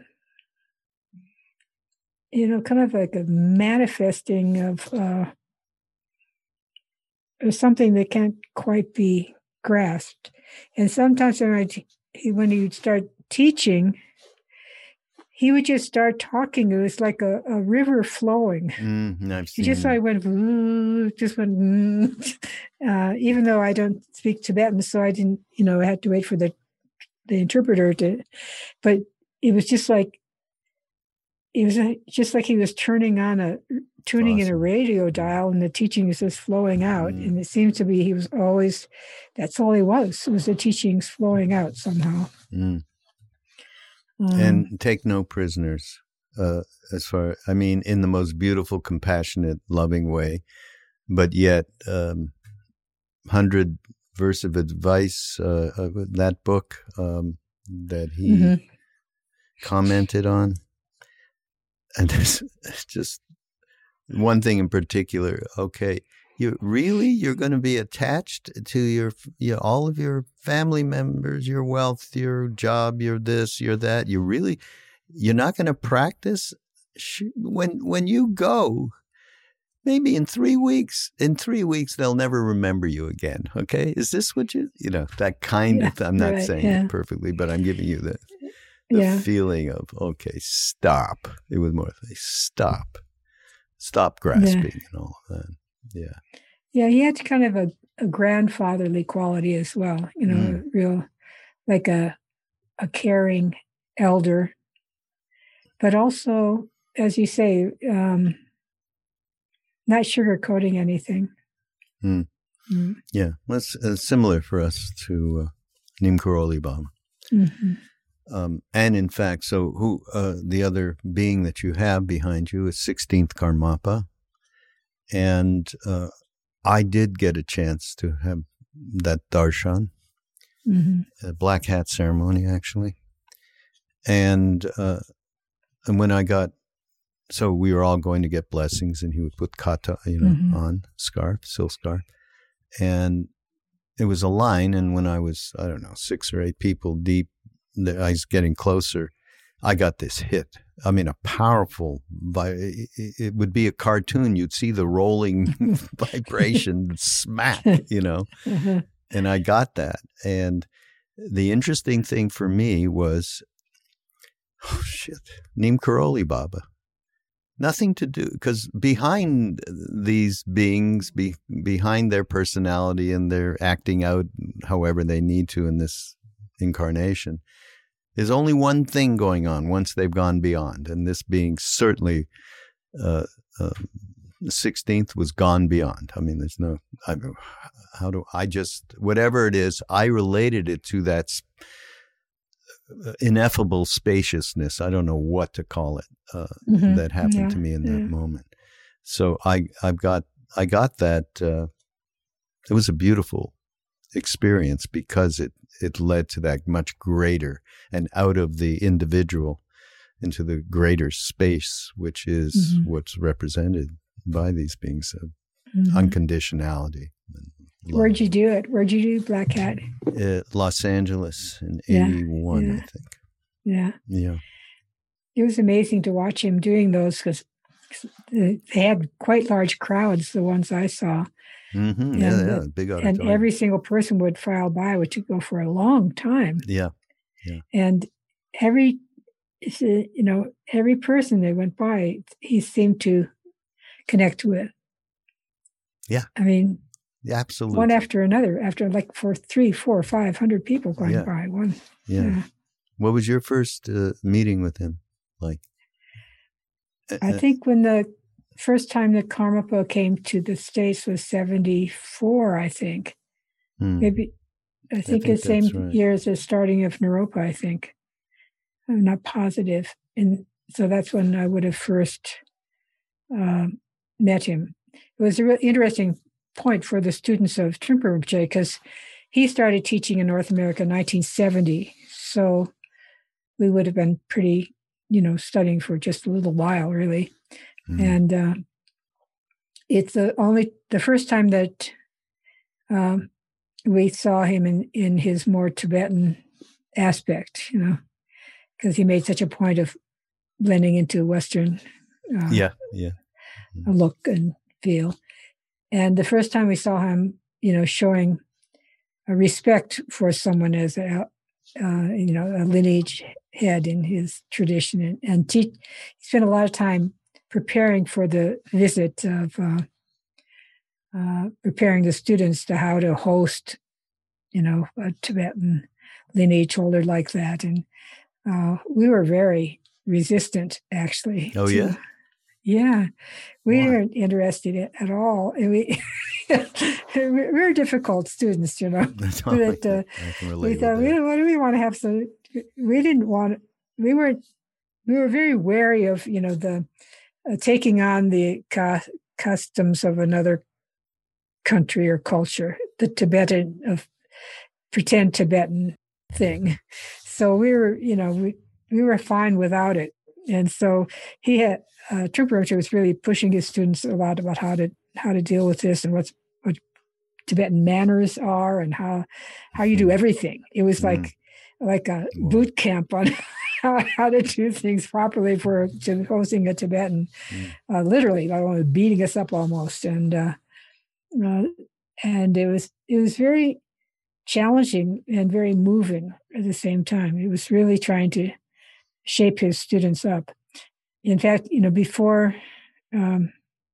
you know, kind of like a manifesting of uh, of something that can't quite be grasped. And sometimes when, I, he, when he would start teaching, he would just start talking. It was like a, a river flowing. Mm, I've seen he just like went, just went, uh, even though I don't speak Tibetan, so I didn't, you know, I had to wait for the the interpreter to, but it was just like, it was just like he was turning on a, tuning awesome. in a radio dial, and the teaching was just flowing out. Mm. And it seems to be he was always, that's all he was, was the teachings flowing out somehow. Mm. Um, and take no prisoners, uh, as far, I mean, in the most beautiful, compassionate, loving way, but yet, um, hundred verse of advice, uh, uh, that book, um, that he mm-hmm. commented on. And it's just one thing in particular. Okay, you really you're going to be attached to your, you know, all of your family members, your wealth, your job, your this, your that. You really you're not going to practice when when you go. Maybe in three weeks. In three weeks, they'll never remember you again. Okay, is this what you you know that kind yeah, of? I'm not right, saying yeah. it perfectly, but I'm giving you the. The yeah. feeling of, okay, stop. It was more like, stop. Stop grasping yeah. and all of that. Yeah. Yeah, he had kind of a, a grandfatherly quality as well, you know, mm. real, like a a caring elder. But also, as you say, um, not sugarcoating anything. Mm. Mm. Yeah, that's uh, similar for us to uh, Neem Karoli Baba. Mm-hmm. Um, and in fact, so who uh, the other being that you have behind you is sixteenth Karmapa. And uh, I did get a chance to have that darshan, mm-hmm. a black hat ceremony, actually. And, uh, and when I got, so we were all going to get blessings, and he would put kata, you know, mm-hmm. on, scarf, silk scarf. And it was a line, and when I was, I don't know, six or eight people deep, I was getting closer, I got this hit. I mean, a powerful, it would be a cartoon. You'd see the rolling vibration smack, you know, mm-hmm. and I got that. And the interesting thing for me was, oh, shit, Neem Karoli Baba. Nothing to do, because behind these beings, be, behind their personality and their acting out however they need to in this incarnation, there's only one thing going on once they've gone beyond, and this being certainly uh, uh, the sixteenth was gone beyond. I mean, there's no, I, how do I just, whatever it is, I related it to that sp- ineffable spaciousness. I don't know what to call it, uh, mm-hmm. that happened yeah. to me in that yeah. moment. So I, I've got, I got that, uh, it was a beautiful experience because it, it led to that much greater and out of the individual into the greater space, which is mm-hmm. what's represented by these beings of mm-hmm. unconditionality. And where'd you do it? Where'd you do Black Hat? Uh, Los Angeles in yeah. eighty-one, yeah. I think. Yeah. Yeah. It was amazing to watch him doing those because they had quite large crowds, the ones I saw. Mm-hmm. And, yeah, yeah, big auditorium. And every single person would file by, which would go for a long time. Yeah, yeah. And every, you know, every person that went by, he seemed to connect with. Yeah. I mean, Absolutely. One after another, after like for three, four, five hundred people going yeah. by. One. Yeah. yeah. What was your first uh, meeting with him like? I think when the first time that Karmapa came to the States was seventy-four, I think. Hmm. Maybe, I think, I think the same right. year as the starting of Naropa, I think. I'm not positive. And so that's when I would have first uh, met him. It was a really interesting point for the students of Trungpa Rinpoche because he started teaching in North America in nineteen seventy. So we would have been pretty, you know, studying for just a little while, really. Mm. And uh, it's the only, the first time that um, we saw him in, in his more Tibetan aspect, you know, because he made such a point of blending into Western uh, yeah, yeah. Mm. look and feel. And the first time we saw him, you know, showing a respect for someone as a, uh, you know, a lineage head in his tradition, and, and te- he spent a lot of time preparing for the visit of uh, uh, preparing the students to how to host, you know, a Tibetan lineage holder like that. And uh, we were very resistant, actually. Oh, to, yeah? Yeah. We Why? weren't interested at all. And we, we were difficult students, you know. That's all but, uh, I can relate we thought, we don't, what do we want to have? So we didn't want, we were, we were very wary of, you know, the uh, taking on the cu- customs of another country or culture, the Tibetan, of pretend Tibetan thing. So we were, you know, we, we were fine without it. And so he had, uh, Trungpa Rinpoche was really pushing his students a lot about how to how to deal with this and what's, what Tibetan manners are and how how you do everything. It was like mm. like a boot camp on how, how to do things properly for to hosting a Tibetan, mm. uh, literally, like beating us up almost. And uh, uh, and it was it was very challenging and very moving at the same time. It was really trying to shape his students up. In fact, you know, before, um,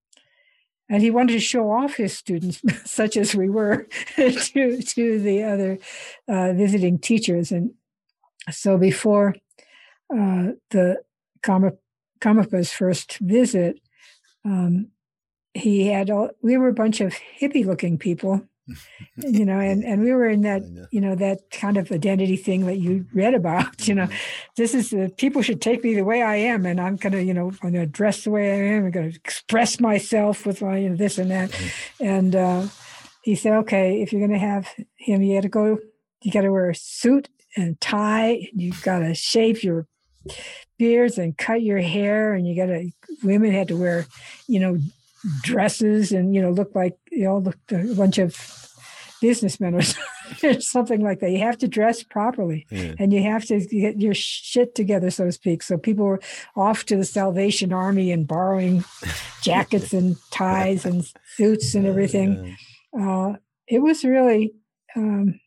and he wanted to show off his students, such as we were, to to the other uh, visiting teachers. And so before uh, the Karmapa's first visit, um, he had all, we were a bunch of hippie-looking people, you know, and, and we were in that, you know, that kind of identity thing that you read about, you know, this is the, people should take me the way I am. And I'm going to, you know, I'm going to dress the way I am. I'm going to express myself with my, you know, this and that. Mm-hmm. And uh, he said, okay, if you're going to have him, you got to go, you got to wear a suit and tie. And you got to shave your beards and cut your hair. And you got to, women had to wear, you know, dresses and, you know, look like, you know, looked a bunch of businessmen or something like that. You have to dress properly yeah. and you have to get your shit together, so to speak. So people were off to the Salvation Army and borrowing jackets and ties and suits and everything. Uh, it was really, um,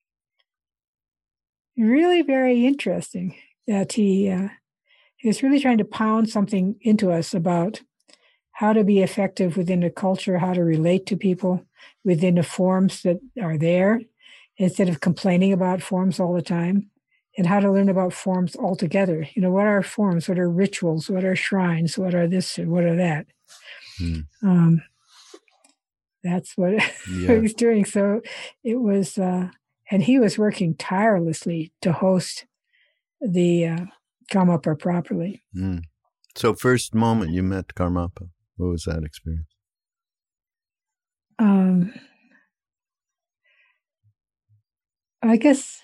really very interesting that he, uh, he was really trying to pound something into us about how to be effective within a culture, how to relate to people within the forms that are there, instead of complaining about forms all the time, and how to learn about forms altogether. You know, what are forms? What are rituals? What are shrines? What are this and what are that? Hmm. Um, that's what, yeah. what he's doing. So it was, uh, and he was working tirelessly to host the uh, Karmapa properly. Hmm. So first moment you met Karmapa. What was that experience? Um, I guess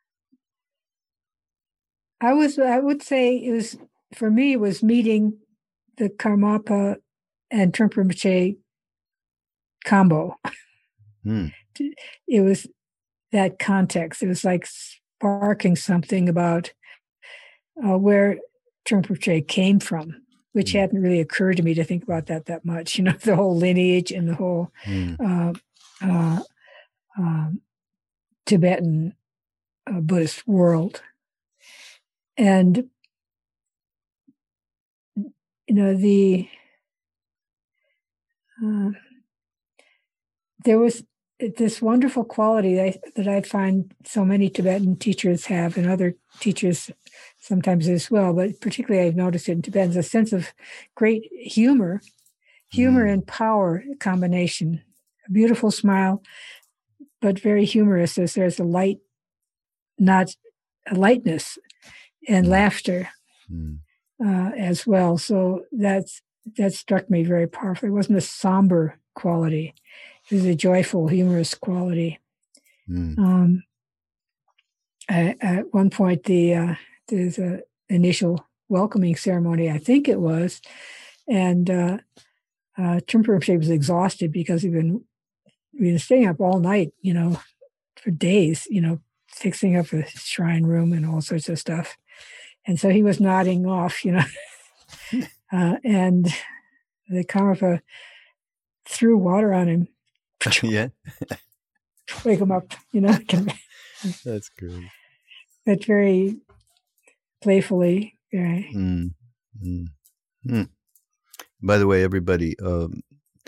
I was, I would say it was, for me, it was meeting the Karmapa and Trungpa Rinpoche combo. Hmm. It was that context. It was like sparking something about uh, where Trungpa Rinpoche came from, which mm. hadn't really occurred to me to think about that that much, you know, the whole lineage and the whole mm. uh, uh, um, Tibetan uh, Buddhist world. And, you know, the, uh, there was this wonderful quality that I, that I find so many Tibetan teachers have, and other teachers sometimes as well, but particularly I've noticed it in Tibetans, a sense of great humor, humor mm. and power combination. A beautiful smile, but very humorous, as there's a light, not a lightness and mm. laughter mm. Uh, as well. So that's that struck me very powerfully. It wasn't a somber quality. It was a joyful, humorous quality. Mm. Um, I, at one point, the uh, there's an initial welcoming ceremony, I think it was, and uh, uh, Trungpa Rinpoche was exhausted because he'd been, he'd been staying up all night, you know, for days, you know, fixing up the shrine room and all sorts of stuff. And so he was nodding off, you know, uh, and the Karmapa threw water on him. Yeah. Wake him up, you know. That's great. But very playfully. Yeah. Mm, mm, mm. By the way, everybody, um,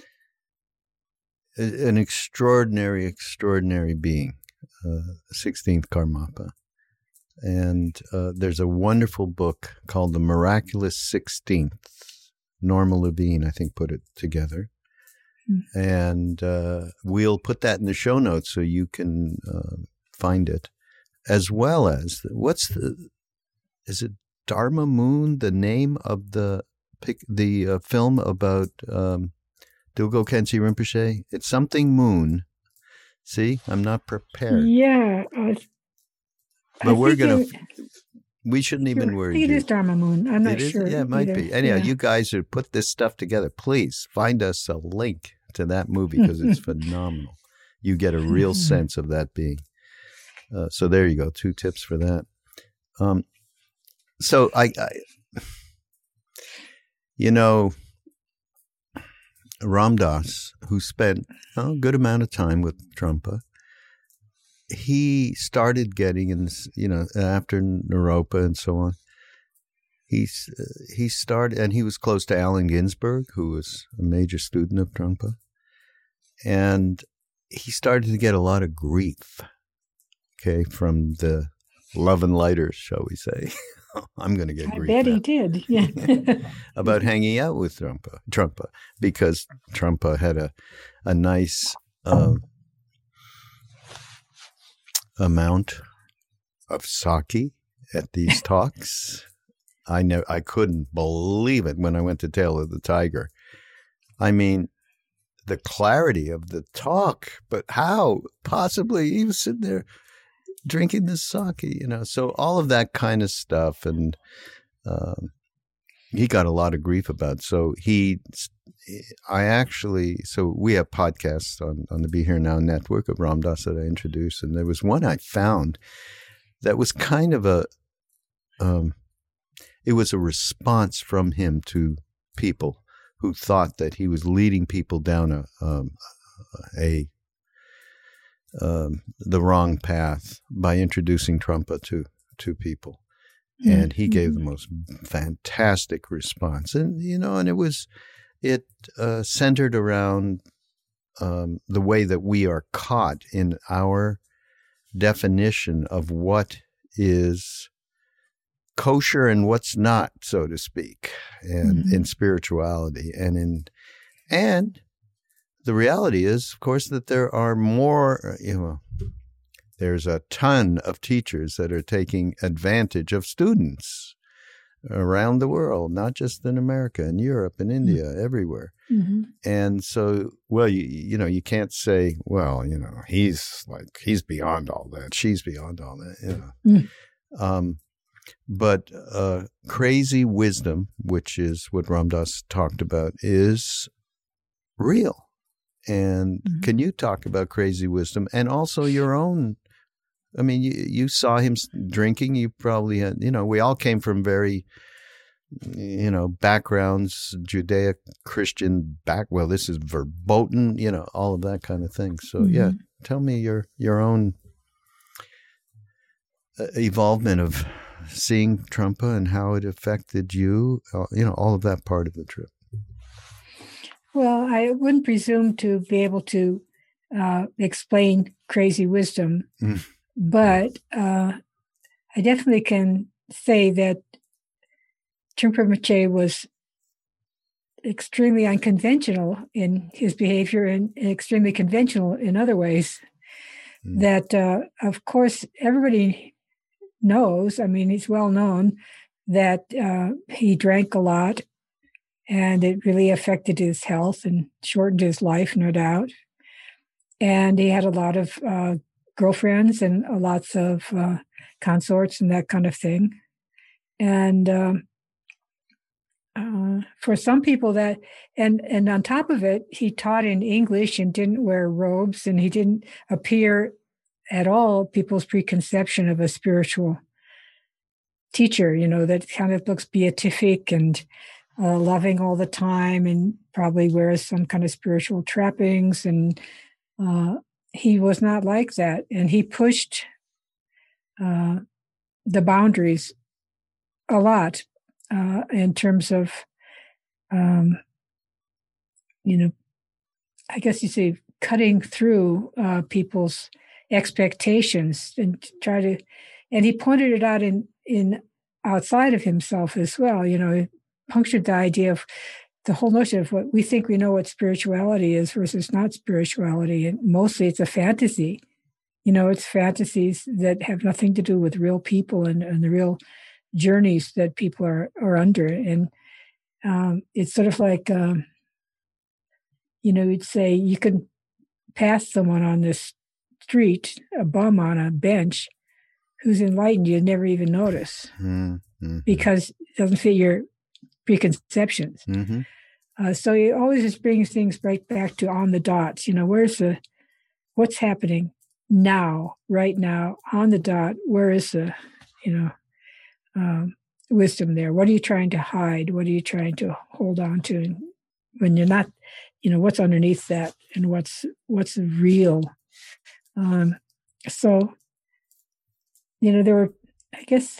an extraordinary, extraordinary being, uh, sixteenth Karmapa. And uh, there's a wonderful book called The Miraculous Sixteenth. Norma Levine, I think, put it together. Mm-hmm. And uh, we'll put that in the show notes so you can uh, find it. As well as, what's the, is it Dharma Moon, the name of the the uh, film about um, Dilgo Khyentse Rinpoche? It's something Moon. See, I'm not prepared. Yeah. Uh, but we're going to, we shouldn't even worry. I think it is Dharma Moon. I'm not it sure. Is? Yeah, it might either. be. Anyhow, yeah. you guys who put this stuff together, please find us a link to that movie because it's phenomenal. You get a real sense of that being. Uh, so there you go. Two tips for that. Um, so I, I, you know, Ram Dass, who spent oh, a good amount of time with Trungpa, he started getting in, you know, after Naropa and so on. He's uh, he started, and he was close to Allen Ginsberg, who was a major student of Trungpa, and he started to get a lot of grief. Okay, from the love and lighters, shall we say? I'm going to get I grief. I bet now. he did. Yeah, about hanging out with Trungpa, Trungpa, because Trungpa had a a nice. Uh, amount of sake at these talks. I know I couldn't believe it when I went to Tail of the Tiger. I mean, the clarity of the talk, but how possibly he was sitting there drinking this sake, you know? So all of that kind of stuff, and um, he got a lot of grief about. So he, I actually, so we have podcasts on, on the Be Here Now network of Ram Dass that I introduced, and there was one I found that was kind of a, um, it was a response from him to people who thought that he was leading people down a, um, a, um, the wrong path by introducing Trungpa to, to people. And he gave the most fantastic response. And, you know, and it was, it uh, centered around um, the way that we are caught in our definition of what is kosher and what's not, so to speak, and mm-hmm. in spirituality. And in, and the reality is, of course, that there are more, you know, there's a ton of teachers that are taking advantage of students around the world, not just in America, in Europe, in India, mm-hmm. everywhere. Mm-hmm. And so, well, you you know, you can't say, well, you know, he's like, he's beyond all that. She's beyond all that, you know. Mm-hmm. Um, but uh, crazy wisdom, which is what Ram Dass talked about, is real. And mm-hmm. can you talk about crazy wisdom and also your own? I mean, you, you saw him drinking. You probably had, you know, we all came from very, you know, backgrounds, Judeo-Christian back. Well, this is verboten, you know, all of that kind of thing. So, mm-hmm. yeah, tell me your your own evolvement of seeing Trungpa and how it affected you, uh, you know, all of that part of the trip. Well, I wouldn't presume to be able to uh, explain crazy wisdom. Mm. But uh, I definitely can say that Trungpa Rinpoche was extremely unconventional in his behavior and extremely conventional in other ways. Mm. That, uh, of course, everybody knows, I mean, it's well known that uh, he drank a lot, and it really affected his health and shortened his life, no doubt. And he had a lot of uh, girlfriends and uh, lots of uh, consorts and that kind of thing. And um, uh, for some people that, and, and on top of it, he taught in English and didn't wear robes, and he didn't appear at all people's preconception of a spiritual teacher, you know, that kind of looks beatific and uh, loving all the time, and probably wears some kind of spiritual trappings. And uh, he was not like that. And he pushed uh, the boundaries a lot uh, in terms of, um, you know, I guess you say cutting through uh, people's expectations and try to, and he pointed it out in, in outside of himself as well. You know, he punctured the idea of the whole notion of what we think we know what spirituality is versus not spirituality. And mostly it's a fantasy. You know, it's fantasies that have nothing to do with real people and, and the real journeys that people are, are under. And um, it's sort of like, um, you know, you'd say you could pass someone on this street, a bum on a bench, who's enlightened, you'd never even notice mm-hmm. because it doesn't fit your preconceptions. Mm-hmm. Uh, so he always just brings things right back to on the dots. You know, where's the, what's happening now, right now, on the dot? Where is the, you know, um, wisdom there? What are you trying to hide? What are you trying to hold on to? And when you're not, you know, what's underneath that, and what's what's real? Um, so, you know, there were, I guess,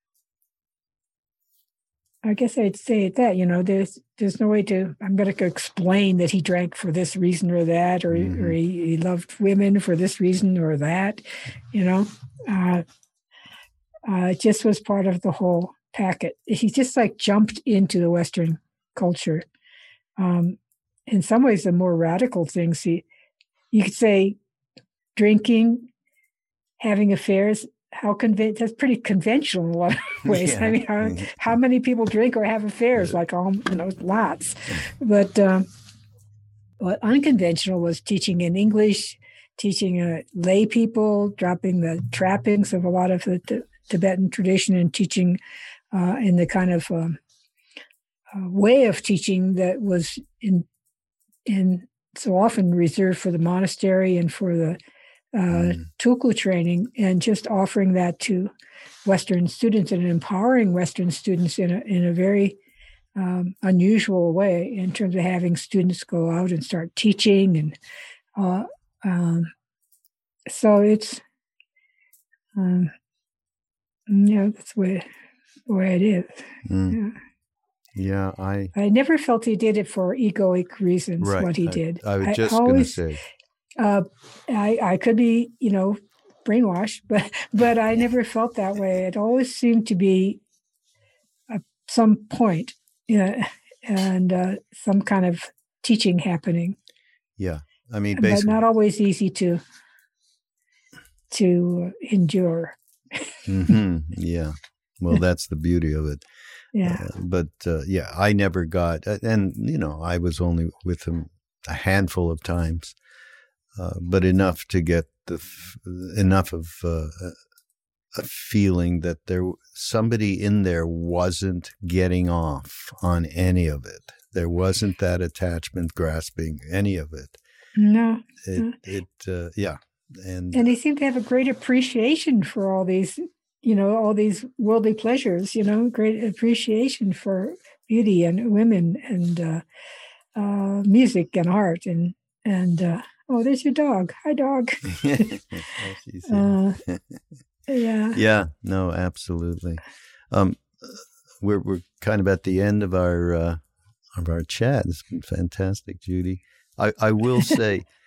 I guess I'd say that, you know, there's there's no way to, I'm going to explain that he drank for this reason or that, or, mm-hmm. or he, he loved women for this reason or that, you know. Uh, uh, it just was part of the whole packet. He just like jumped into the Western culture. Um, in some ways, the more radical things, he, you could say drinking, having affairs, how conven- that's pretty conventional in a lot of ways. Yeah. I mean, how, how many people drink or have affairs? Like, all, you know, lots. But um, what unconventional was teaching in English, teaching uh, lay people, dropping the trappings of a lot of the t- Tibetan tradition, and teaching uh, in the kind of um, uh, way of teaching that was in in so often reserved for the monastery and for the Uh, mm. Tulku training, and just offering that to Western students and empowering Western students in a in a very um, unusual way in terms of having students go out and start teaching, and uh, um, so it's um, yeah, that's the way, the way it is. Mm. Yeah. Yeah, I I never felt he did it for egoic reasons. Right. What he I, did, I was just going to say. Uh, I, I could be, you know, brainwashed, but but I never felt that way. It always seemed to be uh, some point, you know, and uh, some kind of teaching happening. Yeah, I mean, basically, but not always easy to to endure. mm-hmm. Yeah, well, that's the beauty of it. Yeah, uh, but uh, yeah, I never got, and you know, I was only with him a handful of times. Uh, but enough to get the f- enough of uh, a feeling that there somebody in there wasn't getting off on any of it. There wasn't that attachment grasping any of it. No, it no. it uh, yeah, and and he seemed to have a great appreciation for all these, you know, all these worldly pleasures. You know, great appreciation for beauty and women and uh, uh, music and art and and. Uh, Oh, there's your dog. Hi, dog. uh, yeah. Yeah. No, absolutely. Um, we're we're kind of at the end of our uh, of our chat. It's been fantastic, Judy. I, I will say,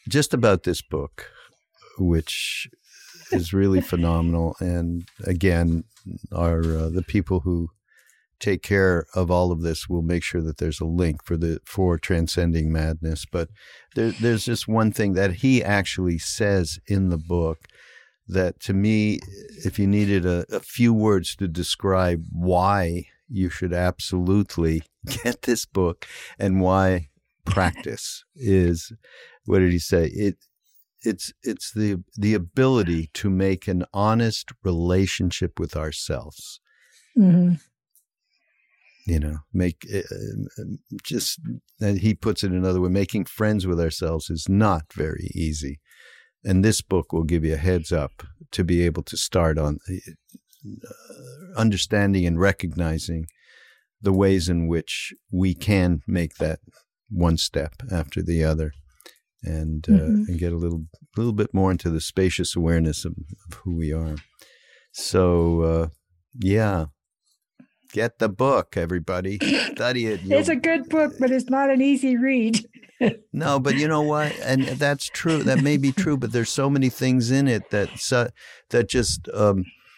just about this book, which is really phenomenal. And again, our uh, the people who take care of all of this will make sure that there's a link for the for Transcending Madness. But there, there's just one thing that he actually says in the book that, to me, if you needed a, a few words to describe why you should absolutely get this book and why practice is, what did he say? It it's it's the the ability to make an honest relationship with ourselves. Mm-hmm. You know, make uh, just, and he puts it another way, making friends with ourselves is not very easy. And this book will give you a heads up to be able to start on uh, understanding and recognizing the ways in which we can make that one step after the other, and uh, mm-hmm. and get a little little bit more into the spacious awareness of, of who we are. So, uh, yeah. Get the book, everybody. Study it. It's a good book, but it's not an easy read. No, but you know what? And that's true. That may be true, but there's so many things in it that uh, that just um,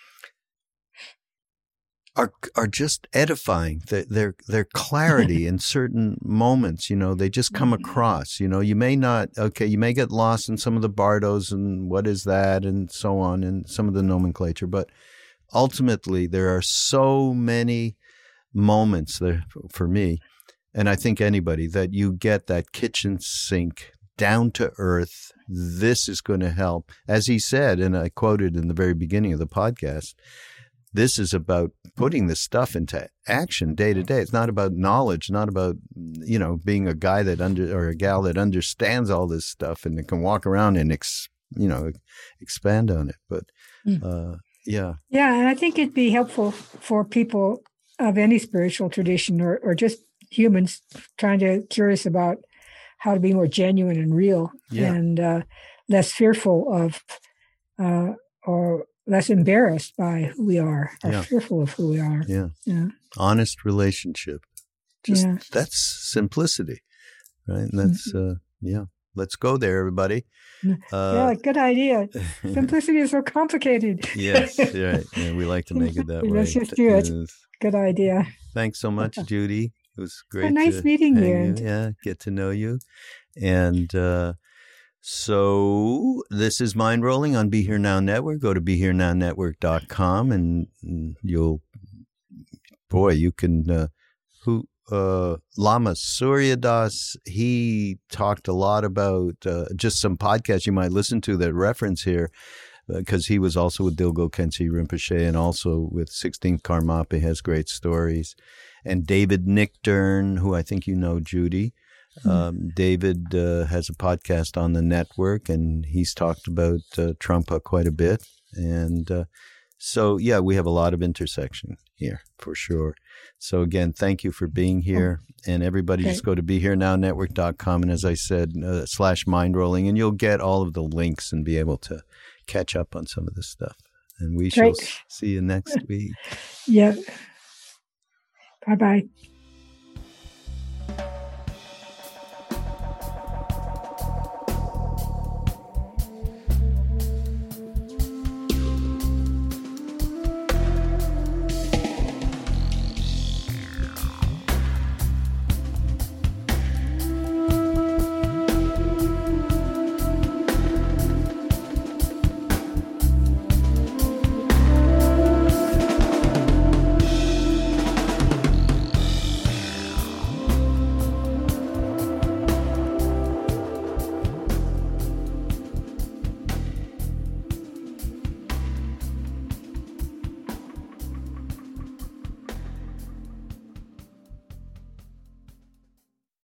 are are just edifying. Their their clarity in certain moments, you know, they just come across. You know, you may not. Okay, you may get lost in some of the bardos and what is that and so on, and some of the nomenclature, but ultimately, there are so many moments there for me, and I think anybody, that you get that kitchen sink, down to earth. This is going to help. As he said, and I quoted in the very beginning of the podcast, this is about putting this stuff into action day to day. It's not about knowledge, not about, you know, being a guy that under or a gal that understands all this stuff and can walk around and, ex, you know, expand on it. But, uh, Yeah. Yeah. And I think it'd be helpful for people of any spiritual tradition or, or just humans trying to curious about how to be more genuine and real yeah. and uh, less fearful of uh, or less embarrassed by who we are or yeah. fearful of who we are. Yeah. Yeah. Honest relationship. Just yeah. That's simplicity, right? And that's, mm-hmm. uh, yeah. Let's go there, everybody. Uh, yeah, good idea. Simplicity is so complicated. Yes, right. Yeah, we like to make it that way. Let's just do it. Yes. Good idea. Thanks so much, Judy. It was great. So nice to meeting you. you. Yeah, get to know you. And uh, so this is Mind Rolling on Be Here Now Network. Go to be here now network dot com and you'll, boy, you can, uh, who, Uh, Lama Surya Das, he talked a lot about uh, just some podcasts you might listen to that reference here, because uh, he was also with Dilgo Khyentse Rinpoche and also with sixteenth Karmapa, has great stories. And David Nickdern, who I think you know, Judy. Mm-hmm. Um, David uh, has a podcast on the network, and he's talked about uh, Trungpa quite a bit. And uh, so, yeah, we have a lot of intersection here for sure. So again, thank you for being here, and everybody okay. just go to be here now network dot com, and as I said, uh, slash mind rolling, and you'll get all of the links and be able to catch up on some of this stuff. And we Great. shall see you next week. Yeah. Bye-bye.